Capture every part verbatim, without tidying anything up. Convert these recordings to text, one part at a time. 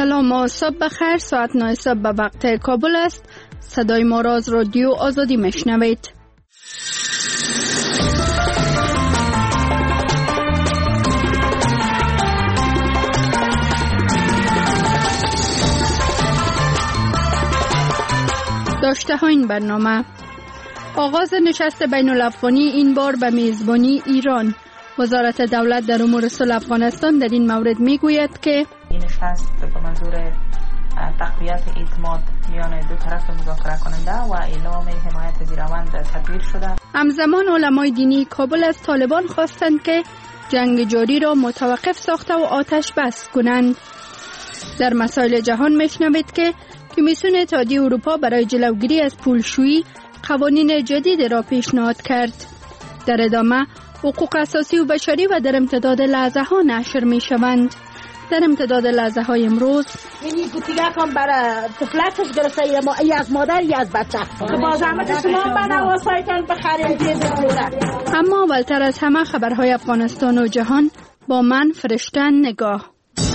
سلام و صبح بخیر. ساعت نه صبح به وقت کابل است. صدای ما را از رادیو آزادی میشنوید. داشته ها این برنامه: آغاز نشست بین الافغانی این بار به میزبانی ایران. وزارت دولت در امور صلح افغانستان در این مورد میگوید که این نشست به منظور تقویت اعتماد میان دو طرف مذاکره کننده و اعلام حمایت زیربند تدبیر شده. همزمان علمای دینی کابل از طالبان خواستند که جنگ جاری را متوقف ساخته و آتش بس کنند. در مسائل جهان میشنوید که کمیسیون اتحادیه اروپا برای جلوگیری از پولشویی قوانین جدید را پیشنهاد کرد. در ادامه حقوق اساسی و بشری و در امتداد لحظه ها نشر می شوند. در امتداد لحظه های امروز یعنی گوتیگه کن برای طفلتش گرفته ای از مادر ای از بچه که با زحمت شما بنواسایتان بخرید دیده. اما اولتر از همه خبرهای افغانستان و جهان با من فرشتن نگاه.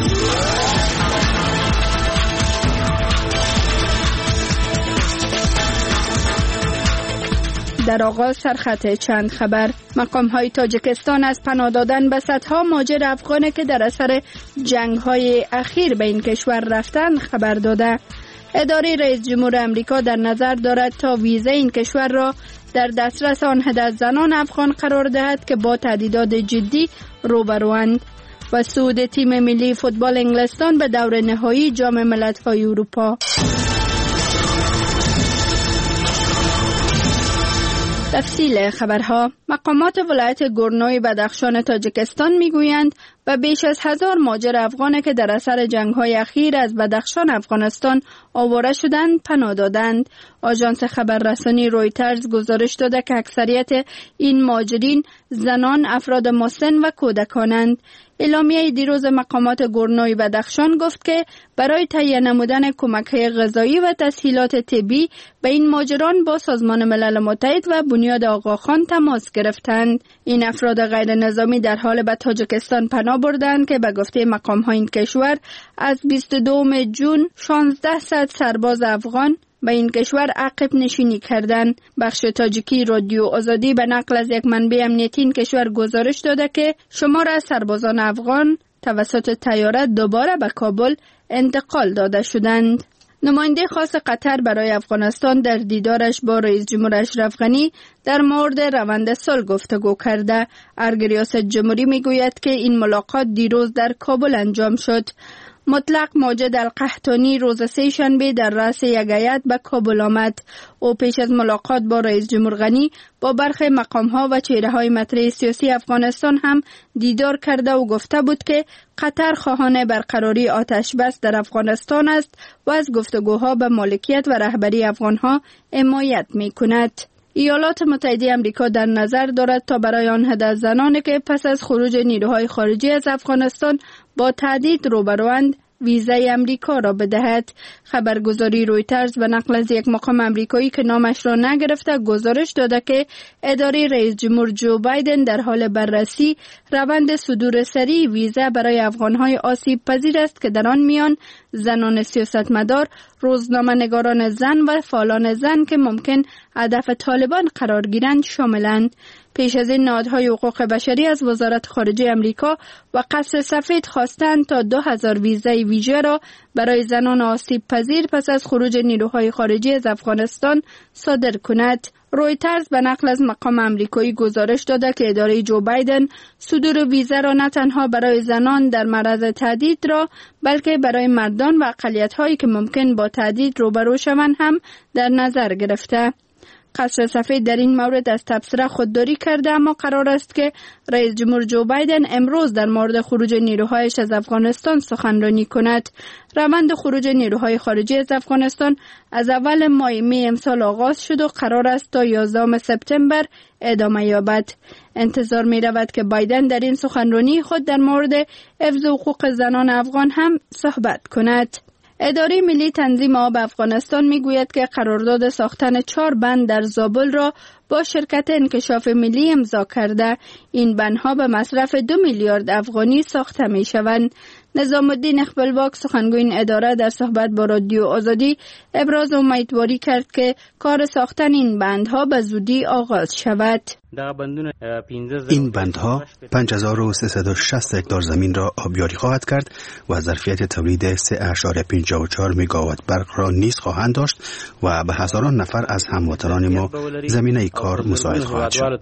در آغاز سرخط چند خبر. مقام های تاجیکستان از پناه دادن به صدها مهاجر افغان که در اثر جنگ های اخیر به این کشور رفتند خبر داده. اداره رئیس جمهور امریکا در نظر دارد تا ویزا این کشور را در دسترس آن عده زنان افغان قرار دهد که با تهدیدات جدی روبروند. و صعود تیم ملی فوتبال انگلستان به دور نهایی جام ملت‌های اروپا. تفصیل خبرها. مقامات ولایت گورنوی بدخشان تاجیکستان میگویند و بیش از هزار مهاجر افغان که در اثر جنگ‌های اخیر از بدخشان افغانستان آواره شدند پناه دادند. آژانس خبررسانی رویترز گزارش داده که اکثریت این مهاجرین زنان، افراد مسن و کودکانند. اعلامیه دیروز مقامات گورنوی بدخشان گفت که برای تهیه نمودن کمک‌های غذایی و تسهیلات طبی به این مهاجران با سازمان ملل متحد و بنیاد آقاخان تماس گرفتند. این افراد غیر نظامی در حال به تاجیکستان پناه بردند که به گفته مقام‌های این کشور از بیست و دوم ژوئن شانزده صد سرباز افغان به این کشور عقب نشینی کردند. بخش تاجیکی رادیو آزادی به نقل از یک منبع امنیتی این کشور گزارش داده که شمار از سربازان افغان توسط طیاره دوباره به کابل انتقال داده شدند. نماینده خاص قطر برای افغانستان در دیدارش با رئیس جمهور اشرف غنی در مورد روند صلح گفتگو کرده. ارگ ریاست جمهوری میگوید که این ملاقات دیروز در کابل انجام شد. مطلق ماجد القحطانی روز سه شنبه در رأس یک هیئت به کابل آمد. او پیش از ملاقات با رئیس جمهور غنی با برخی مقام‌ها و چهره‌های مطرح سیاسی افغانستان هم دیدار کرده و گفته بود که قطر خواهان برقراری آتش بس در افغانستان است و از گفتگوها به مالکیت و رهبری افغان‌ها حمایت می‌کند. ایالات متحده آمریکا در نظر دارد تا برای آن عده زنانی که پس از خروج نیروهای خارجی از افغانستان با تهدید روبروند ویزای امریکا را بدهد. خبرگزاری رویترز به نقل از یک مقام امریکایی که نامش را نگرفته گزارش داده که اداره رئیس جمهور جو بایدن در حال بررسی روند صدور سریع ویزا برای افغانهای آسیب پذیر است که در آن میان زنان سیاستمدار، روزنامه‌نگاران زن و فعالان زن که ممکن هدف طالبان قرار گیرند شاملند. پیش از این نهادهای حقوق بشری از وزارت خارجه امریکا و قصر سفید خواستند تا دو هزار ویزای ویژه را برای زنان آسیب پذیر پس از خروج نیروهای خارجی از افغانستان صادر کند. رویترز به نقل از مقام امریکایی گزارش داده که اداره جو بایدن صدور ویزا را نه تنها برای زنان در معرض تهدید را بلکه برای مردان و اقلیت‌هایی که ممکن با تهدید روبرو شوند هم در نظر گرفته. قصر سفید در این مورد از تبصره خودداری کرده، اما قرار است که رئیس جمهور جو بایدن امروز در مورد خروج نیروهایش از افغانستان سخنرانی کند. روند خروج نیروهای خارجی از افغانستان از اول ماه می امسال آغاز شد و قرار است تا یازدهم سپتامبر ادامه یابد. انتظار می رود که بایدن در این سخنرانی خود در مورد حفظ حقوق زنان افغان هم صحبت کند. اداره ملی تنظیم آب افغانستان میگوید که قرارداد ساختن چهار بند در زابل را با شرکت انکشاف ملی امضا کرده. این بندها به مصرف دو میلیارد افغانی ساخته می شوند. نظام الدین خپلواک سخنگوی این اداره در صحبت با رادیو آزادی ابراز امیدواری کرد که کار ساختن این بندها به زودی آغاز شود. این بندها پنج هزار و سیصد و شصت هکتار زمین را آبیاری خواهد کرد و ظرفیت تولید سه اشاره پنجاه و چهار مگاوات برق را نیز خواهند داشت و به هزاران نفر از هموطنان ما زمینه کار مساعد خواهد شد.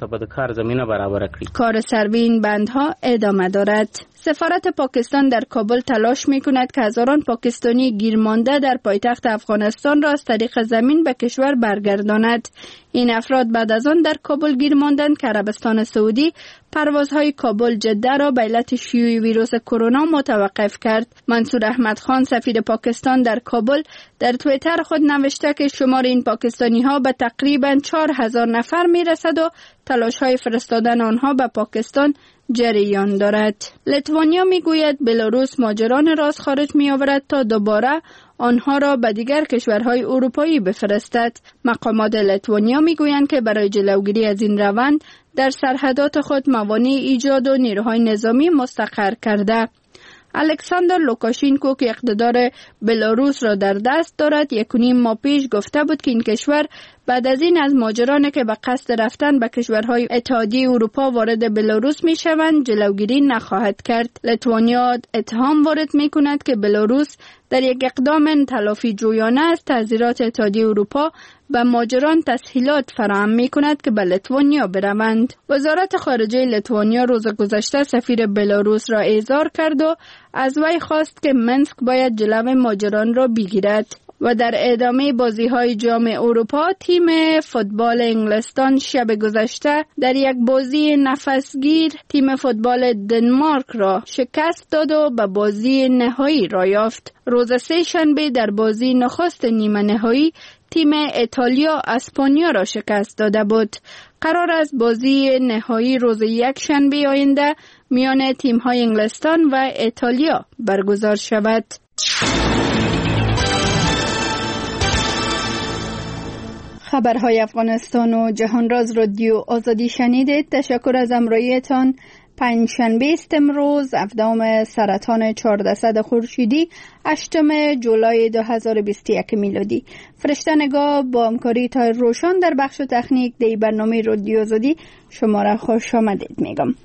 کار سروی این بندها ادامه دارد. سفارت پاکستان در کابل تلاش می کند که هزاران پاکستانی گیرمانده در پایتخت افغانستان را از طریق زمین به کشور برگرداند. این افراد بعد از آن در کابل گیر ماندند که عربستان سعودی پروازهای کابل جده را به علت شیوع ویروس کرونا متوقف کرد. منصور احمد خان سفیر پاکستان در کابل در توییتر خود نوشته که شمار این پاکستانی ها به تقریباً چهار هزار نفر می رسد و تلاش های فرستادن آنها به پاکستان جریان دارد. لیتوانیا می گوید بلاروس مهاجران را از خارج می آورد تا دوباره آنها را به دیگر کشورهای اروپایی بفرستد. مقامات لیتوانیا می گویند که برای جلوگیری از این روند در سرحدات خود موانع ایجاد و نیروهای نظامی مستقر کرده. الکساندر لوکاشینکو که اقتدار بلاروس را در دست دارد یک و نیم ماه پیش گفته بود که این کشور بعد از این از مهاجرانی که به قصد رفتن به کشورهای اتحادیه اروپا وارد بلاروس می شوند جلوگیری نخواهد کرد. لیتوانیا اتهام وارد می کند که بلاروس در یک اقدام تلافی جویانه از تعزیرات اتحادیه اروپا به مهاجران تسهیلات فراهم می کند که به لیتوانیا بروند. وزارت خارجه لیتوانیا روز گذشته سفیر بلاروس را احضار کرد و از وی خواست که منسک باید جلو مهاجران را بگیرد. و در ادامه بازی‌های جام اروپا تیم فوتبال انگلستان شب گذشته در یک بازی نفسگیر تیم فوتبال دنمارک را شکست داد و به بازی نهایی را یافت. روز سه شنبه در بازی نخست نیمه نهایی تیم ایتالیا اسپانیا را شکست داده بود. قرار است بازی نهایی روز یک شنبه آینده میان تیم‌های انگلستان و ایتالیا برگزار شود. خبرهای افغانستان و جهان راز رادیو آزادی شنیدید. تشکر از همراهیتان. پنجشنبه است امروز هفدهم سرطان چهاردهصد خورشیدی هشتم جولای دو هزار و بیست و یک میلادی. فرشته نگاه با همکاری تای روشن در بخش تکنیک دی برنامه رادیو آزادی شما را خوش آمدید میگم.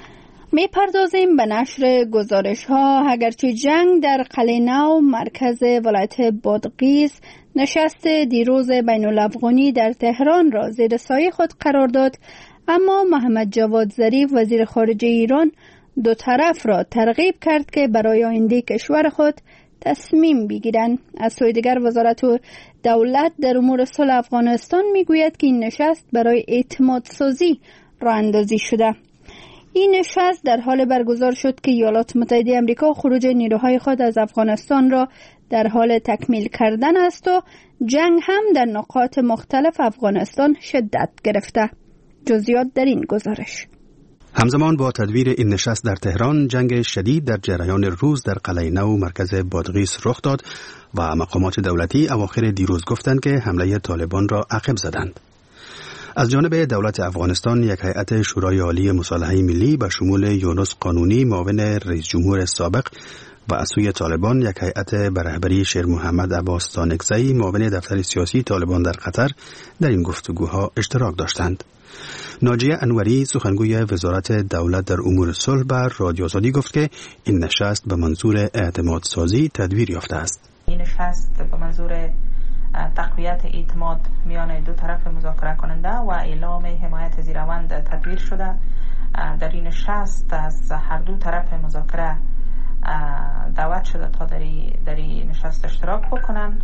می پردازیم به نشر گزارش ها. اگرچه جنگ در قلعه نو مرکز ولایت بادغیس نشست دیروز بین الافغانی در تهران را زیر سایه خود قرار داد، اما محمد جواد ظریف وزیر خارجه ایران دو طرف را ترغیب کرد که برای آینده کشور خود تصمیم بگیرند. از سوی دیگر وزارت دولت در امور صلح افغانستان می گوید که این نشست برای اعتماد سازی راه اندازی شده. این نشست در حال برگزار شد که ایالات متحده آمریکا خروج نیروهای خود از افغانستان را در حال تکمیل کردن است و جنگ هم در نقاط مختلف افغانستان شدت گرفته. جزئیات در این گزارش. همزمان با تدویر این نشست در تهران، جنگ شدید در جریان روز در قلعه نو مرکز بادغیس رخ داد و مقامات دولتی اواخر دیروز گفتند که حمله طالبان را عقب زدند. از جانب دولت افغانستان یک هیئت شورای عالی مصالحه ملی به شمول یونس قانونی معاون رئیس جمهور سابق و از سوی طالبان یک هیئت به رهبری شیر محمد عباس تانکزی معاون دفتر سیاسی طالبان در قطر در این گفتگوها اشتراک داشتند. ناجیه انوری سخنگوی وزارت دولت در امور صلح بر رادیو آزادی گفت که این نشست به منظور اعتماد سازی تدویر یافته است. این نشست به منظور تقویت اعتماد میان دو طرف مذاکره کننده و اعلام حمایت زیروند تدویر شده. در این نشست از هر دو طرف مذاکره دعوت شده تا در این نشست اشتراک بکنن.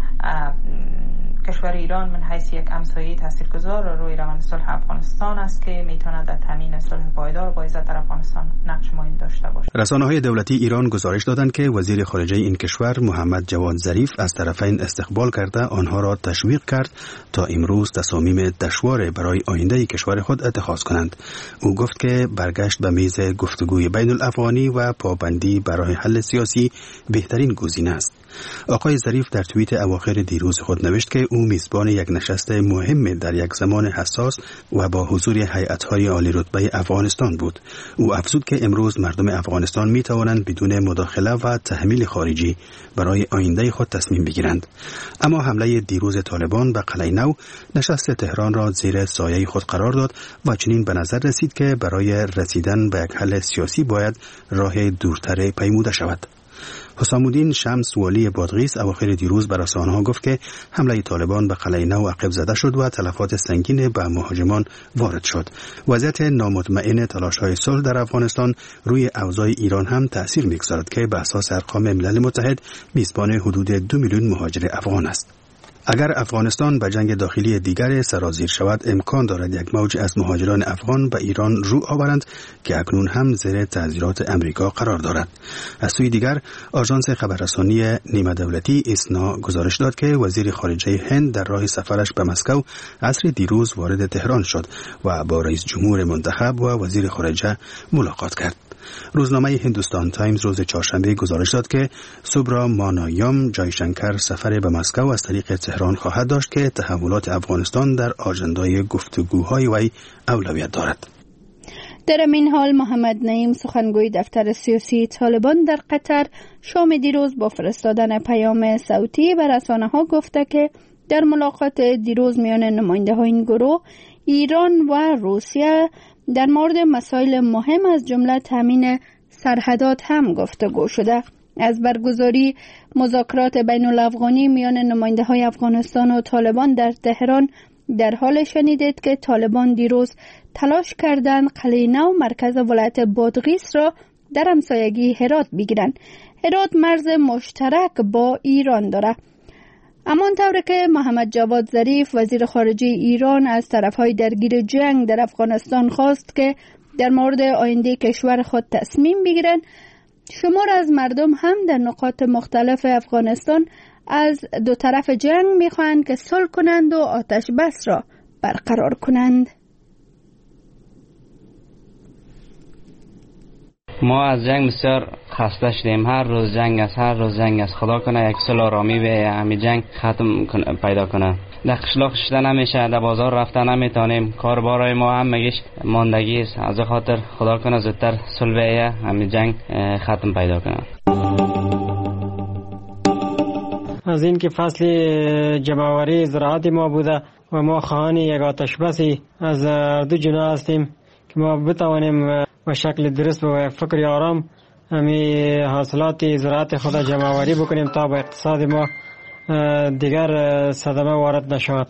کشور ایران من حیث یک همسایه تاثیرگذار روی روند صلح افغانستان است که میتواند در تامین صلح پایدار و با عزت در افغانستان نقش مهم داشته باشد. رسانه‌های دولتی ایران گزارش دادند که وزیر خارجه این کشور محمد جواد ظریف از طرفین استقبال کرده آنها را تشویق کرد تا امروز تصامیم دشوار برای آینده کشور خود اتخاذ کنند. او گفت که برگشت به میز گفتگوی بین الافغانی و پابندی برای حل سیاسی بهترین گزینه است. آقای ظریف در توییت اواخر دیروز خود نوشت که او میزبان یک نشست مهم در یک زمان حساس و با حضور هیئت‌های عالی رتبه افغانستان بود. او افزود که امروز مردم افغانستان می توانند بدون مداخله و تحمیل خارجی برای آینده خود تصمیم بگیرند. اما حمله دیروز طالبان به قلعه نو نشست تهران را زیر سایه خود قرار داد و چنین به نظر رسید که برای رسیدن به یک حل سیاسی باید راه دورتر پیموده شود. حسام الدین شمس والی بادغیس اواخر دیروز به رسانه‌ها گفت که حمله طالبان به قلعه نو عقب زده شد و تلفات سنگین به مهاجمان وارد شد. وضعیت نامطمئن تلاش‌های صلح در افغانستان روی اوضاع ایران هم تأثیر می‌گذارد که به اساس ارقام ملل متحد میزبان حدود دو میلیون مهاجر افغان است. اگر افغانستان به جنگ داخلی دیگر سرازیر شود، امکان دارد یک موج از مهاجران افغان به ایران رو آورند که اکنون هم زیر تعذیرات امریکا قرار دارد. از سوی دیگر، آژانس خبررسانی نیمه دولتی اسنا گزارش داد که وزیر خارجه هند در راه سفرش به مسکو عصر دیروز وارد تهران شد و با رئیس جمهور منتخب و وزیر خارجه ملاقات کرد. روزنامه هندوستان تایمز روز چهارشنبه گزارش داد که سوبرا مانایام جایشنکر سفر به مسکو از طریق تهران خواهد داشت که تحولات افغانستان در آژندای گفتگوهای وی اولویت دارد. در این حال محمد نعیم سخنگوی دفتر سیاسی طالبان در قطر شام دیروز با فرستادن پیام صوتی به رسانه‌ها گفته که در ملاقات دیروز میان نماینده‌های این گروه ایران و روسیه در مورد مسائل مهم از جمله تامین سرحدات هم گفتگو شده. از برگزاری مذاکرات بین الافغانی میان نماینده‌های افغانستان و طالبان در تهران در حال شنیدید که طالبان دیروز تلاش کردند قلعه نو مرکز ولایت بادغیس را در همسایگی هرات بگیرند. هرات مرز مشترک با ایران دارد. اما طوری که محمد جواد ظریف وزیر خارجه ایران از طرفهای درگیر جنگ در افغانستان خواست که در مورد آینده کشور خود تصمیم بگیرند، شمار از مردم هم در نقاط مختلف افغانستان از دو طرف جنگ میخواهند که صلح کنند و آتش بس را برقرار کنند. ما از جنگ بسیار خسته شدیم. هر روز جنگ است، هر روز جنگ است. خدا کنه یک صلح آرامی به همین جنگ ختم کنه، پیدا کنه. در قشلاق شده نمیشه، در بازار رفته نمیتونیم، کار بارای ما هم مگیش ماندگی است. از خاطر خدا کنه زودتر صلح به همین جنگ ختم پیدا کنه. از این که فصل جمع‌آوری زراعت ما بوده و ما خواهان یک آتش بسی از دو جناح هستیم که ما بتوانیم و شکل درست و فکر آرام همی حاصلات زراعت خود جمع آوری بکنیم تا به اقتصاد ما دیگر صدمه وارد نشود.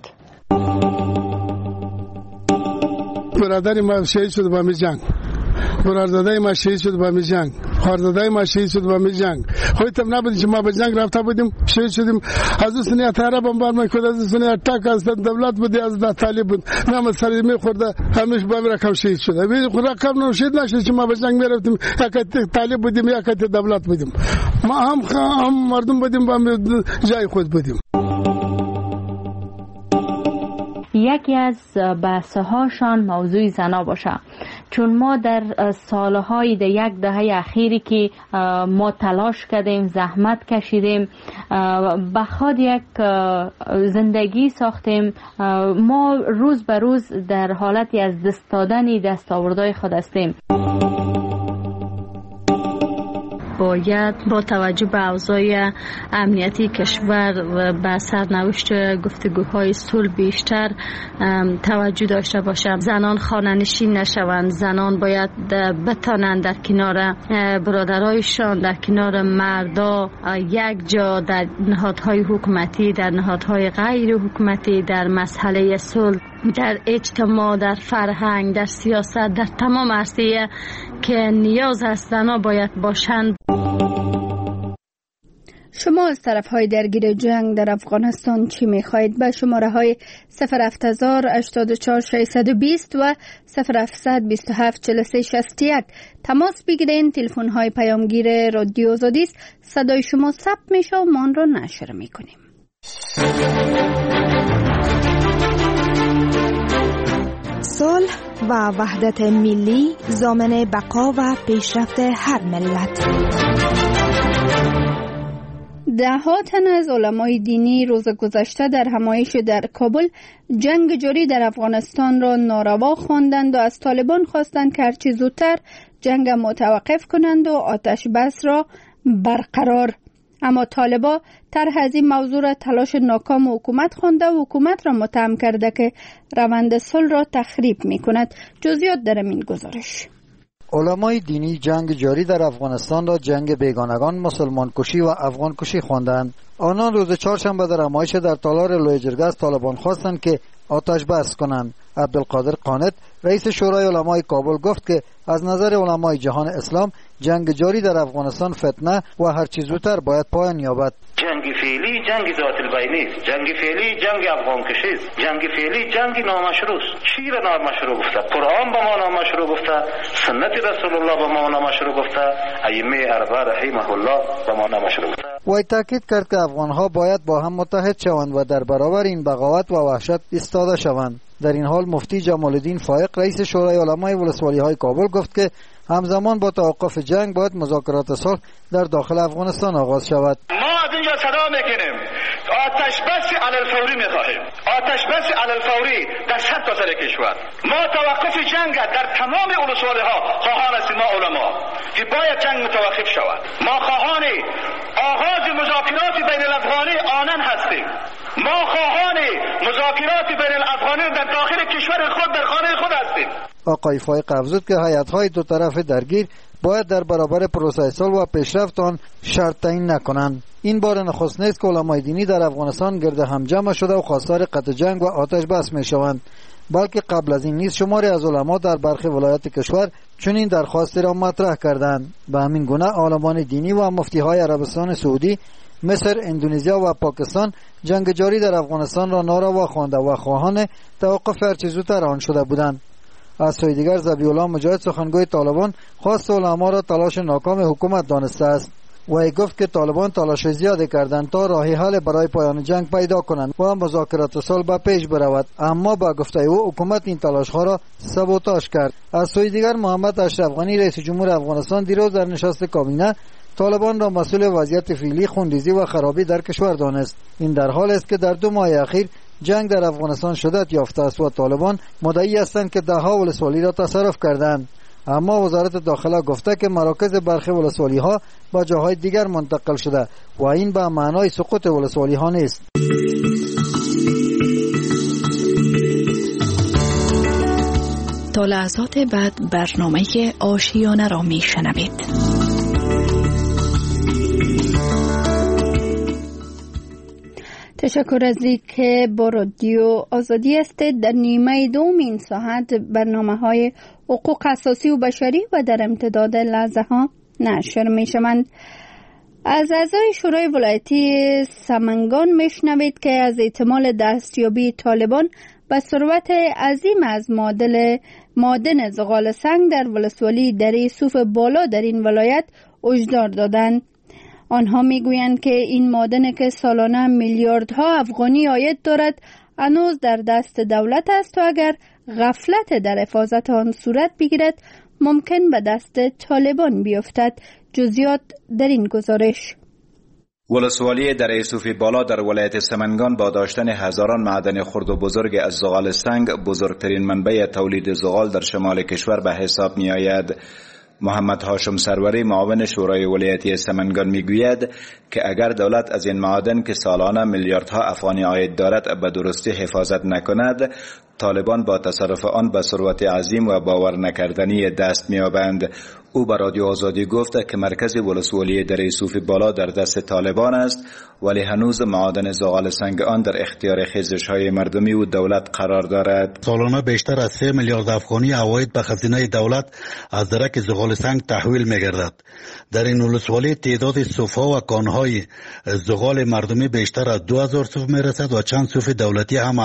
برادر ما شهید شد با می جنگ، برادر ما شهید شد با می جنگ، خواهرزاده ما شهید شد با می جنگ. خودتم نبودیم که ما به جنگ رفته بودیم، شهید شدیم. از اون سنی اتاره بمبار میکرد، از اون سنی اتاک از دولت بودی، از طالب بود، نام سری میخورده، همیشه با رقم شهید شده. ولی رقم نو شهید نشد که ما به جنگ میرفتیم، یک طالب بودیم یک دولت بودیم. ما هم هم مردم بودیم، با جای خود بودیم. یکی از بحث‌هاشان موضوع زنا باشه، چون ما در سالهای در یک دهه اخیری که ما تلاش کردیم، زحمت کشیدیم، به خود یک زندگی ساختیم، ما روز به روز در حالتی از دست دادن دستاوردهای خود هستیم. باید با توجه به اوضاع امنیتی کشور و به سرنوشت گفتگوهای صلح بیشتر توجه داشته باشند. زنان خانه‌نشین نشوند، زنان باید بتانند در کنار برادرایشان، در کنار مردا یک جا در نهادهای حکومتی، در نهادهای غیر حکومتی، در مسئله صلح، در اجتماع، در فرهنگ، در سیاست، در تمام عرصه که نیاز است زنان باید باشند. شما از طرف‌های درگیر جنگ در افغانستان چی می‌خواهید؟ به شماره‌های صفر هفت هزار هشتاد و چهار ششصد و بیست و صفر هفتصد بیست و هفت چهل و سه شصت و یک تماس بگیرین. تلفن‌های پیامگیر رادیو آزادی است. صدای شما ثبت میشه و ما آن را نشر می‌کنیم. صلح و وحدت ملی ضامن بقا و پیشرفت هر ملت. ده ها تن از علمای دینی روز گذشته در همایش در کابل جنگ جاری در افغانستان را ناروا خواندند و از طالبان خواستند که هرچی زودتر جنگ متوقف کنند و آتش بس را برقرار. اما طالبا طرح از این موضوع را تلاش ناکام حکومت خوانده و حکومت را متهم کرده که روند صلح را تخریب می کند. جزئیات در این گزارش. علمای دینی جنگ جاری در افغانستان را جنگ بیگانگان، مسلمان کشی و افغان کشی خواندند. آنان روز چهارشنبه در همایش در تالار لوی جرگه از طالبان خواستند که آتش بس کنند. عبدالقادر قانت رئیس شورای علمای کابل گفت که از نظر علمای جهان اسلام جنگ جاری در افغانستان فتنه و هر چیز زودتر باید پایان یابد. جنگ فعلی جنگ ذات البینی است. جنگ فعلی جنگ افغان کشی است. جنگ فعلی جنگ نامشروع است. چی را نامشروع گفته؟ قرآن به ما نامشروع گفته، سنت رسول الله به ما نامشروع گفته، ائمه اربعه رحمه الله به ما نامشروع گفته. وی تاکید کرد که افغانها باید با هم متحد شوند و در برابر این بغاوت و وحشت ایستاده شوند. در این حال مفتی جمال الدین فائق رئیس شورای علمای ولسوالی های کابل گفت که همزمان با توقف جنگ باید مذاکرات صلح در داخل افغانستان آغاز شود. ما از اینجا صدا میکنیم آتش بس علی الفوری میخواهیم، آتش بس علی الفوری در صد تا سر کشور. ما توقف جنگ در تمام ولسوالی ها خواهان هستیم. ما علما که باید جنگ متوقف شود. ما خواهان آغاز مذاکرات بین الافغانی آنان هستیم. ما خواهان مذاکرات بین الافغانی در داخل کشور خود در خانه خود هستیم. آقای فائق افزود که هیئت‌های دو طرف درگیر باید در برابر پروسه صلح و پیشرفت آن شرط تعیین نکنند. این بار نخست نیست که علمای دینی در افغانستان گرد هم جمع شده و خواستار قطع جنگ و آتش بس میشوند، بلکه قبل از این نیز شماری از علما در برخی ولایات کشور چنین درخواستی را مطرح کردند. به همین گونه عالمان دینی و مفتی‌های عربستان سعودی، مصر، اندونزیا و پاکستان جنگ جاری در افغانستان را ناروا خوانده و خواهان توقف هرچه زودتر آن شده بودند. از سوی دیگر ذبیح الله مجاهد سخنگوی طالبان خواست علما را تلاش ناکام حکومت دانسته است. وی گفت که طالبان تلاش زیادی کردند تا راه حل برای پایان جنگ پیدا کنند و مذاکرات صلح به پیش برود، اما با گفته او حکومت این تلاش‌ها را سابوتاژ کرد. از سوی دیگر محمد اشرف غنی رئیس جمهور افغانستان دیروز در نشست کابینه طالبان را مسئول وضعیت فعلی خونریزی و خرابی در کشور دانست. این در حال است که در دو ماه اخیر جنگ در افغانستان شدت یافته است و طالبان مدعی هستند که ده ها ولسوالی را تصرف کردند، اما وزارت داخله گفته که مراکز برخی ولسوالی ها به جاهای دیگر منتقل شده و این به معنای سقوط ولسوالی ها نیست. تا لحظات بعد برنامه آشیانه را می شنوید. تشکر از اینکه با رادیو آزادی هستید. در نیمه دوم این ساعت برنامه های حقوق اساسی و بشری و در امتداد لحظه ها نشر می شوند. از اعضای شورای ولایتی سمنگان میشنوید که از احتمال دستیابی طالبان به ثروت عظیم از معادل معدن زغال سنگ در ولسوالی دره صوف بالا در این ولایت هشدار دادند. آنها میگویند که این معدن که سالانه میلیاردها افغانی عاید دارد هنوز در دست دولت است و اگر غفلت در حفاظت آن صورت بگیرد ممکن به دست طالبان بیفتد. جزئیات در این گزارش. ولسوالی دره صوف بالا در ولایت سمنگان با داشتن هزاران معدن خرد و بزرگ از زغال سنگ بزرگترین منبع تولید زغال در شمال کشور به حساب می آید. محمد هاشم سروری معاون شورای ولایتی سمنگان میگوید که اگر دولت از این معادن که سالانه میلیاردها افغانی عاید دارد به درستی حفاظت نکند، طالبان با تصرف آن به ثروت عظیم و باور نکردنی دست می‌یابند. او به رادیو آزادی گفت که مرکز ولسوالی دره صوف بالا در دست طالبان است، ولی هنوز معادن زغال سنگ آن در اختیار خیزش‌های مردمی و دولت قرار دارد. سالانه بیشتر از سه میلیارد افغانی عواید به خزینه دولت از درک زغال سنگ تحویل می‌گردد. در این ولسوالی تعداد صوف‌ها و کان‌های زغال مردمی بیشتر از دو هزار صوف می‌رسد و چند صوف دولتی هم است.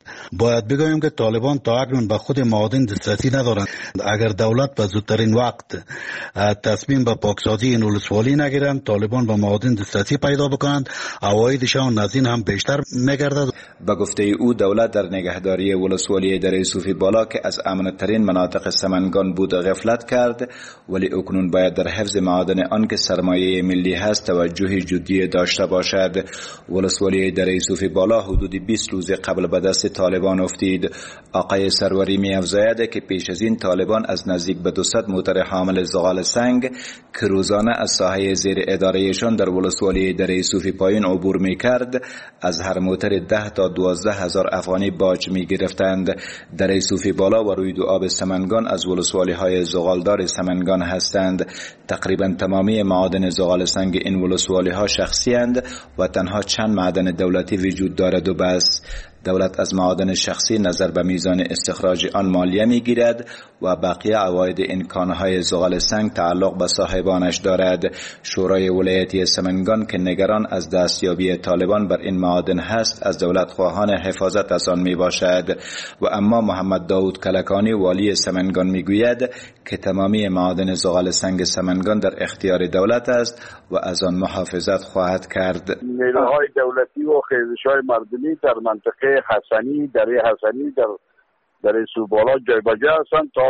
باید بگویم که طالبان تا اکنون به خود معادن دسترسی ندارند. اگر دولت به زودترین وقت تصمیم به پاکسازی این ولسوالی نگیرند، طالبان به معادن دسترسی پیدا بکنند، عوایدشان از این هم بیشتر میگردد. به گفته او دولت در نگهداری ولسوالی دره صوفی بالا که از امن‌ترین مناطق سمنگان بود غفلت کرد، ولی اکنون باید در حفظ معادن آن که سرمایه ملی هست توجه جدی داشته باشد. ولسوالی دره صوفی بالا حدود بیست روز قبل به دست طالبان افتید. آقای سروری می افزاید که پیش از این طالبان از نزدیک به دویست موتر حامل زغال سنگ که روزانه از ساحه زیر ادارهشان در ولسوالی دره صوفی پایین عبور می کرد، از هر موتر ده تا دوازده هزار افغانی باج می گرفتند. دره صوفی بالا و روی آب سمنگان از ولسوالی های زغالدار سمنگان هستند. تقریبا تمامی معادن زغال سنگ این ولسوالی ها شخصی اند و تنها چند معدن دولتی وجود دارد و بس. دولت از معادن شخصی نظر به میزان استخراج آن مالیه می گیرد و بقیه عواید این کانهای زغال سنگ تعلق به صاحبانش دارد. شورای ولایتی سمنگان که نگران از دستیابی طالبان بر این معادن هست، از دولت خواهان حفاظت از آن می باشد. و اما محمد داود کلکانی والی سمنگان می گوید که تمامی معادن زغال سنگ سمنگان در اختیار دولت است و از آن محافظت خواهد کرد. نیروهای دولتی و خیزش‌های مردمی در منطقه حسنی، دره حسنی در دره سوبالا جای بجای هستند تا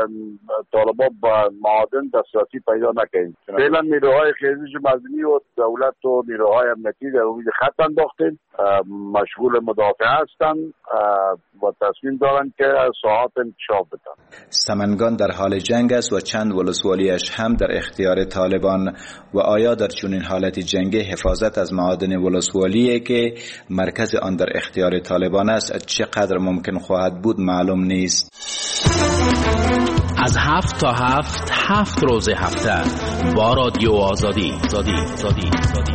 طالبان با معادن دسترسی پیدا نکنند. فعلا نیروهای خیزش مردمی و دولت و نیروهای امنیتی در امید خط انداختند، مشغول مدافع هستند و تصمیم دارند که ساعات انکشاف بدن. سمنگان در حال جنگ است و چند ولسوالیش هم در اختیار طالبان. و آیا در چنین حالت جنگی حفاظت از معادن ولسوالی که مرکز آن در اختیار طالبان است چقدر ممکن خواهد بود معلوم نیست. از هفت تا هفت هفت روز هفته با رادیو آزادی زادی زادی زادی.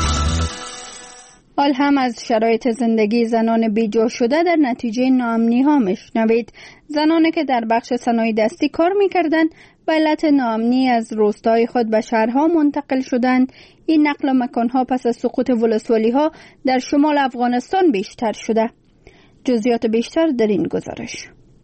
حال هم از شرایط زندگی زنان بیجا شده در نتیجه ناامنی ها میشنوید. زنانی که در بخش صنایع دستی کار میکردند به علت ناامنی از روستای خود به شهرها منتقل شدند. این نقل مکانها پس از سقوط ولسوالی ها در شمال افغانستان بیشتر شده. جزئیات بیشتر در این گزارش.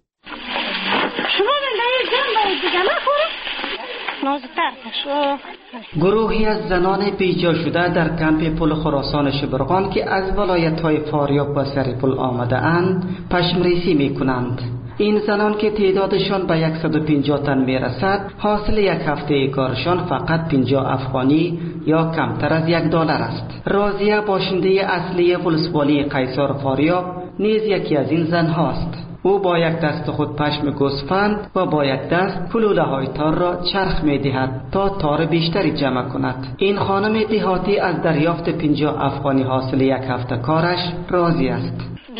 گروهی از زنان بیجا شده در کمپ پل خراسان شبرغان که از ولایت‌های فاریاب و سریپل آمده اند پشمریسی می کنند. این زنان که تعدادشان به صد و پنجاه تن می رسد، حاصل یک هفته کارشان فقط پنجاه افغانی یا کمتر از یک دلار است. رازیه باشنده اصلی ولسوالی قیصر فاریاب نیز یکی از این زن هاست. او با یک دست خود پشم گوسفند و با یک دست کلوله های تار را چرخ می دهد تا تار بیشتری جمع کند. این خانم دیهاتی از دریافت پنجاه افغانی حاصل یک هفته کارش راضی است.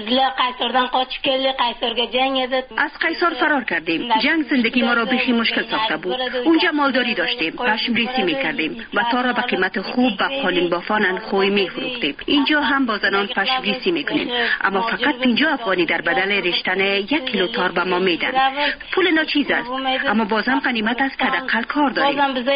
از قیصر فرار کردیم. جنگ زندگی ما را بیخی مشکل ساخته بود. اونجا مالداری داشتیم، پشم ریسی میکردیم و تار را به قیمت خوب به قالین بافان انخوی میفروختیم. اینجا هم با زنان پشم ریسی میکنیم، اما فقط پنجاه افغانی در بدل رشتن یک کیلو تار به ما میدن. پول ناچیز است، اما بازم غنیمت است که حداقل کار داریم.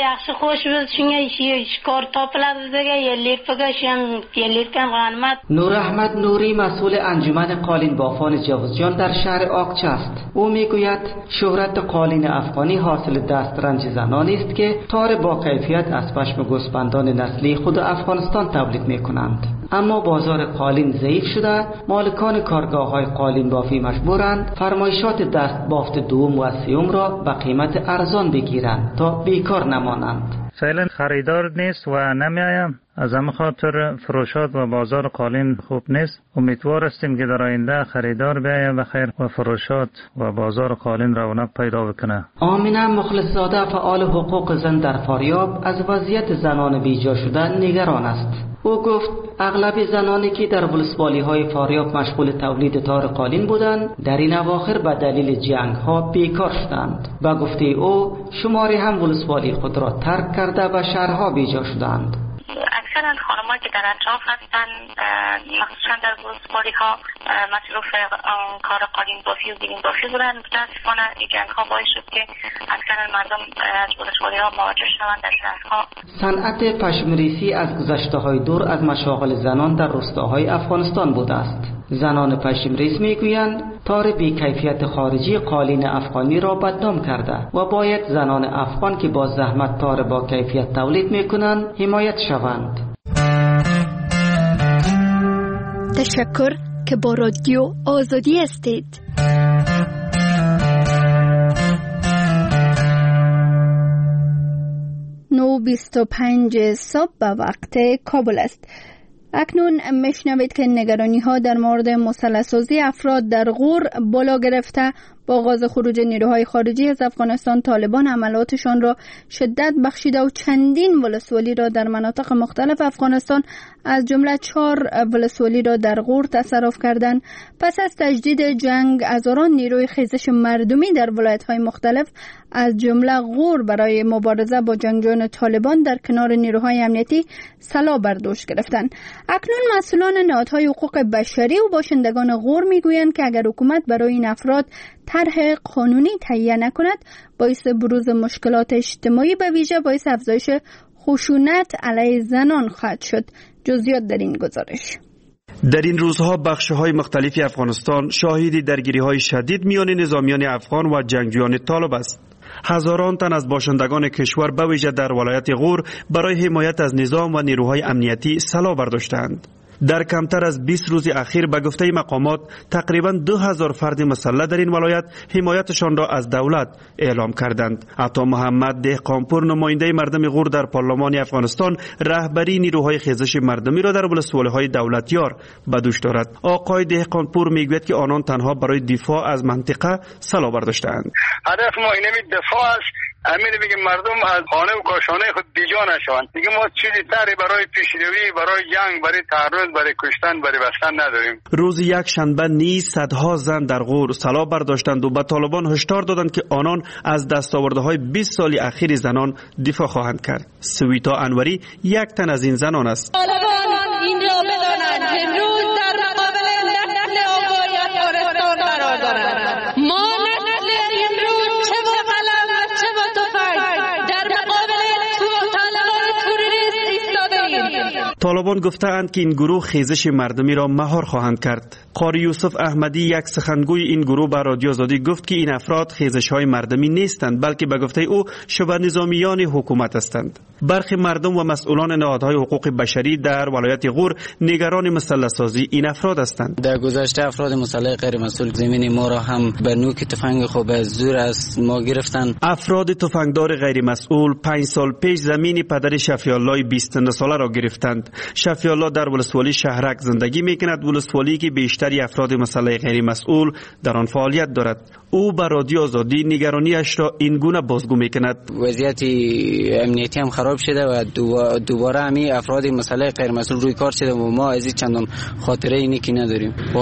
نور احمد نوری مسئول انجمن قالین بافان جوزجان در شهر آقچه است. او میگوید شهرت قالین افغانی حاصل دسترنج زنانی است که تار با کیفیت از پشم گوسفندان نسلی خود افغانستان تولید میکنند. اما بازار قالین ضعیف شده، مالکان کارگاه های قالین بافی مجبورند فرمایشات دست بافت دوم و سیوم را به قیمت ارزان بگیرند تا بیکار نمانند. فعلا خریدار نیست و نمیایم. از همه خاطر فروشات و بازار قالین خوب نیست. امیدوار هستیم که در آینده خریدار بیاید بخیر و فروشات و بازار قالین رونق پیدا بکنه. آمینه مخلصزاده فعال حقوق زن در فاریاب از وضعیت زنان بیجا شده نگران است. او گفت اغلب زنانی که در ولسوالی های فاریاب مشغول تولید تار قالین بودند در این اواخر به دلیل جنگ ها بیکار شدند. با گفته او شماری هم ولسوالی خود را ترک کرده و شهرها بیجا شدند. اکثرا خانم‌ها که در اطراف هستن مخصوصا در ولسوالی ها مصروف کار قالین بافی و گلیم بافی بودن. متاسفانه این جنگ ها باعث شد که اکثرا مردم از ولسوالی ها مهاجر شوند در شهرها. صنعت پشمریسی از گذشته های دور از مشاغل زنان در روستاهای افغانستان بوده است. زنان پشمریز میگویند تار بی‌کیفیت خارجی قالین افغانی را بدنام کرده و باید زنان افغان که با زحمت تار با کیفیت تولید میکنند حمایت شوند. تشکر که با رادیو آزادی هستید. نو بیست و پنج صبح به وقت کابل است. اکنون میشنوید که نگرانی ها در مورد مسلح‌سازی افراد در غور بالا گرفته. با آغاز خروج نیروهای خارجی از افغانستان، طالبان عملاتشان را شدت بخشیده و چندین ولسوالی را در مناطق مختلف افغانستان از جمله چهار ولسوالی را در غور تصرف کردند. پس از تجدید جنگ، هزاران نیروی خیزش مردمی در ولایت‌های مختلف از جمله غور برای مبارزه با جنگجویان طالبان در کنار نیروهای امنیتی سلاح بر دوش گرفتند. اکنون مسئولان نهادهای حقوق بشری و باشندگان غور میگویند که اگر حکومت برای این افراد طرح قانونی تهیه نکند، باعث بروز مشکلات اجتماعی به ویژه باعث افزایش خشونت علیه زنان خواهد شد. جزئیات در این گزارش. در این روزها بخش‌های مختلف افغانستان شاهد درگیری‌های شدید میان نظامیان افغان و جنگجویان طالب است. هزاران تن از باشندگان کشور به ویژه در ولایت غور برای حمایت از نظام و نیروهای امنیتی سلاح برداشتند. در کمتر از بیست روز اخیر به گفته مقامات تقریبا دو هزار فرد مسلح در این ولایت حمایتشان را از دولت اعلام کردند. عطا محمد دهقانپور، نماینده مردم غور در پارلمان افغانستان، رهبری نیروهای خیزش مردمی را در ولسوالی‌های دولتیار به دوش دارد. آقای دهقانپور میگوید که آنان تنها برای دفاع از منطقه سلاح برداشتند. هدف ما اینه دفاع است. امید بگیم مردم از خانه و کاشانه خود بیجا نشوند. دیگه ما چیزی تری برای پیشروی، برای جنگ، برای تعرض، برای کشتن، برای بستن نداریم. روز یک شنبه نیز صدها زن در غور سلاح برداشتند و به طالبان هشدار دادند که آنان از دستاوردهای بیست سال اخیر زنان دفاع خواهند کرد. سویتا انوری یک تن از این زنان است. طالبان این را بدانند امروز در مقابل نسل آگاهی افغانستان قرار دارند. ما نسل امروز چه با قلم و چه با تفنگ در مقابل طالبان تروریست ایستاده‌ایم. طالبان گفتند که این گروه خیزش مردمی را مهار خواهند کرد. قاری یوسف احمدی، یک سخنگوی این گروه، به رادیو آزادی گفت که این افراد خیزش‌های مردمی نیستند، بلکه به گفته او شبه نظامیان حکومت هستند. برخی مردم و مسئولان نهادهای حقوق بشری در ولایت غور نگران مسلح‌سازی این افراد هستند. در گذشته افراد مسلح غیر مسئول زمین ما را هم به نوک تفنگ خود به زور از ما گرفتند. افراد تفنگدار غیر مسئول پنج سال پیش زمین پدر شفیع الله بیست و نه ساله را گرفتند. شفیع الله در ولسوالی شهرک زندگی میکند، ولسوالی که بیشتری افراد مسلح غیر مسئول در آن فعالیت دارد. او به رادیو آزادی نگرانیش را این گونه بازگو میکند. وضعیت امنیتی هم خراب شده و دوباره همین افراد مسلح غیر مسئول روی کار شده و ما از این چندان خاطره اینی که نداریم و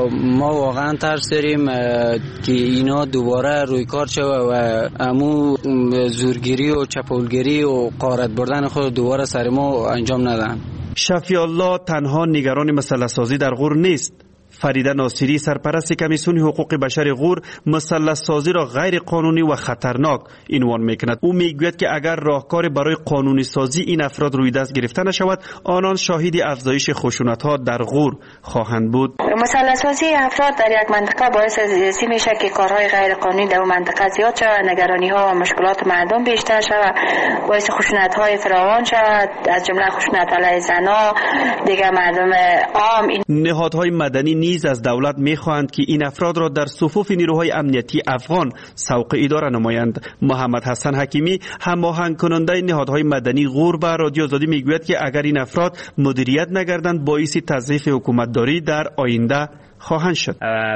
ما واقعا ترس داریم که اینا دوباره روی کار شده و امو زورگیری و چپاولگیری و غارت بردن خود دوباره سر ما انجام ندن. شفیع الله تنها نگران مسلح‌سازی در غور نیست. فریده ناصری، سرپرست کمیسیون حقوق بشر غور، مسلح‌سازی را غیر قانونی و خطرناک عنوان میکند. او میگوید که اگر راهکار برای قانونی سازی این افراد روی دست گرفته نشود، آنان شاهد افزایش خشونت‌ها در غور خواهند بود. مسلح‌سازی افراد در یک منطقه باعث زیادی میشه که کارهای غیر قانونی در اون منطقه زیاد شود، نگرانی‌ها و مشکلات مردم بیشتر شود، باعث خشونت‌های فراوان شود، از جمله خشونت علیه زنان، دیگر مردم عام. نهادهای مدنی نیز از دولت می‌خواهند که این افراد را در صفوف نیروهای امنیتی افغان سوق اداره نمایند. محمد حسن حکیمی، هماهنگ کننده نهادهای مدنی غور، به رادیو آزادی میگوید که اگر این افراد مدیریت نگردند باعث تضعیف حکومتداری در آینده خواهند شد.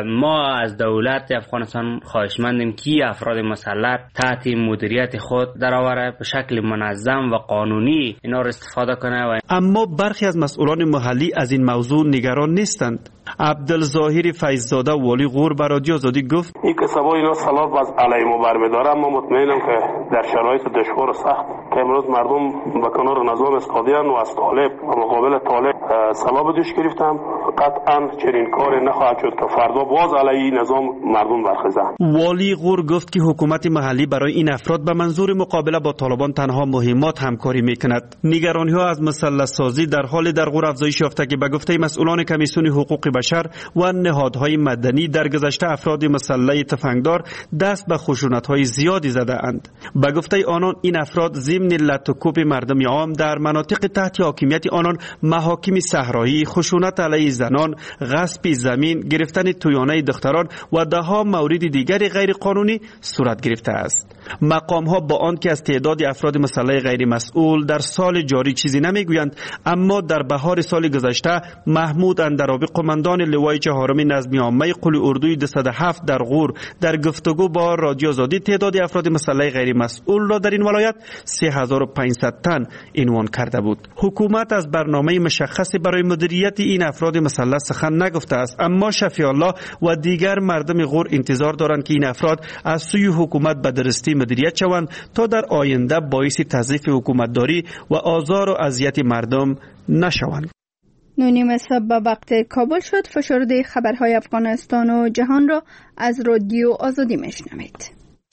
ما از دولت افغانستان خواهشمندیم که افراد مسلح تحت مدیریت خود درآوره، به شکل منظم و قانونی اینا را استفاده کنه. و اما برخی از مسئولان محلی از این موضوع نگران نیستند. عبدالظاهر فیضزاده، والی غور، به رادیو آزادی گفت این که سبا اینا سلاح باز علیه ما برمی‌داره، اما مطمئنم که در شرایط دشوار و سخت که امروز مردم به کنار نظام اسقادیان و از طالب و مقابل طالب سلاح به دوش گرفتن، قطعا چنین کاری نخواهد شد که فردا باز علیه نظام مردم برخیزند. والی غور گفت که حکومت محلی برای این افراد به منظور مقابله با طالبان تنها مهمات همکاری میکند. نگرانی‌ها از مسلح‌سازی در حال در غور افزایش یافته که به گفته مسئولان کمیسیون حقوق بشر و نهادهای مدنی در گذشته افراد مسلح تفنگدار دست به خشونت‌های زیادی زده اند. به گفته آنان این افراد ضمن لط و کوب مردم عام در مناطق تحت حاکمیت آنان محاکم صحرایی، خشونت علیه زنان، غصب زمین، گرفتن تویانه دختران و دهها مورد دیگر غیر قانونی صورت گرفته است. مقام ها با آن که از تعداد افراد مسلح غیر مسئول در سال جاری چیزی نمیگویند، اما در بهار سال گذشته محمود اندرابی قماندان لوای چهارم نظمی عامه قل اردوی دویست و هفت در غور در گفتگو با رادیو آزادی تعداد افراد مسلح غیر مسئول را در این ولایت سه هزار و پانصد تن عنوان کرده بود. حکومت از برنامه مشخصی برای مدیریت این افراد مسلح سخن نگفته است، اما شفیع الله و دیگر مردم غور انتظار دارند که این افراد از سوی حکومت به درستی مدیریت شوند تا در آینده باعث تضعیف حکومتداری و آزار و اذیت مردم نشوند. نونیم صبح به وقت کابل شد. فشرده خبرهای افغانستان و جهان را از رادیو آزادی میشنوید.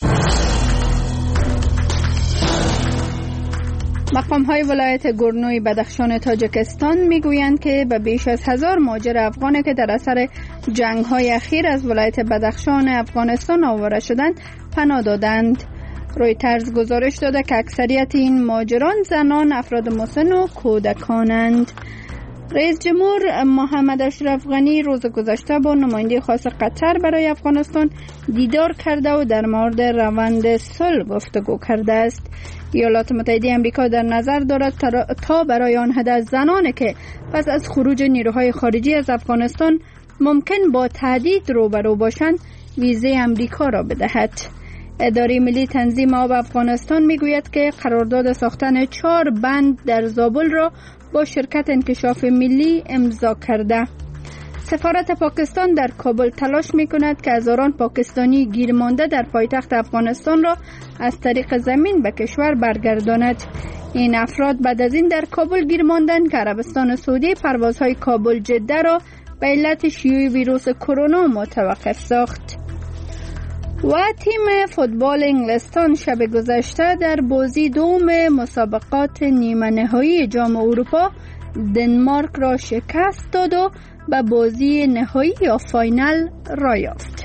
مقام های ولایت گورنوی بدخشان تاجیکستان میگویند که به بیش از هزار مهاجر افغانی که در اثر جنگ های اخیر از ولایت بدخشان افغانستان آواره شدند پناه دادند. رویترز گزارش داده که اکثریت این مهاجران زنان، افراد مسن و کودکانند. رئیس جمهور محمد اشرف غنی روز گذشته با نماینده خاص قطر برای افغانستان دیدار کرده و در مورد روند صلح گفتگو کرده است. ایالات متحده آمریکا در نظر دارد تا برای آن عدد زنانی که پس از خروج نیروهای خارجی از افغانستان ممکن با تهدید روبرو باشند ویزه آمریکا را بدهد. اداره ملی تنظیم آب افغانستان میگوید که قرارداد ساختن چهار بند در زابل را با شرکت انکشاف ملی امضا کرده. سفارت پاکستان در کابل تلاش میکند که هزاران پاکستانی گیر مانده در پایتخت افغانستان را از طریق زمین به کشور برگرداند. این افراد بعد از این در کابل گیر ماندند که عربستان سعودی پروازهای کابل جده را به علت شیوع ویروس کرونا متوقف ساخت. و تیم فوتبال انگلستان شب گذشته در بازی دوم مسابقات نیمه نهایی جام اروپا دنمارک را شکست داد و به بازی نهایی یا فاینال را یافت.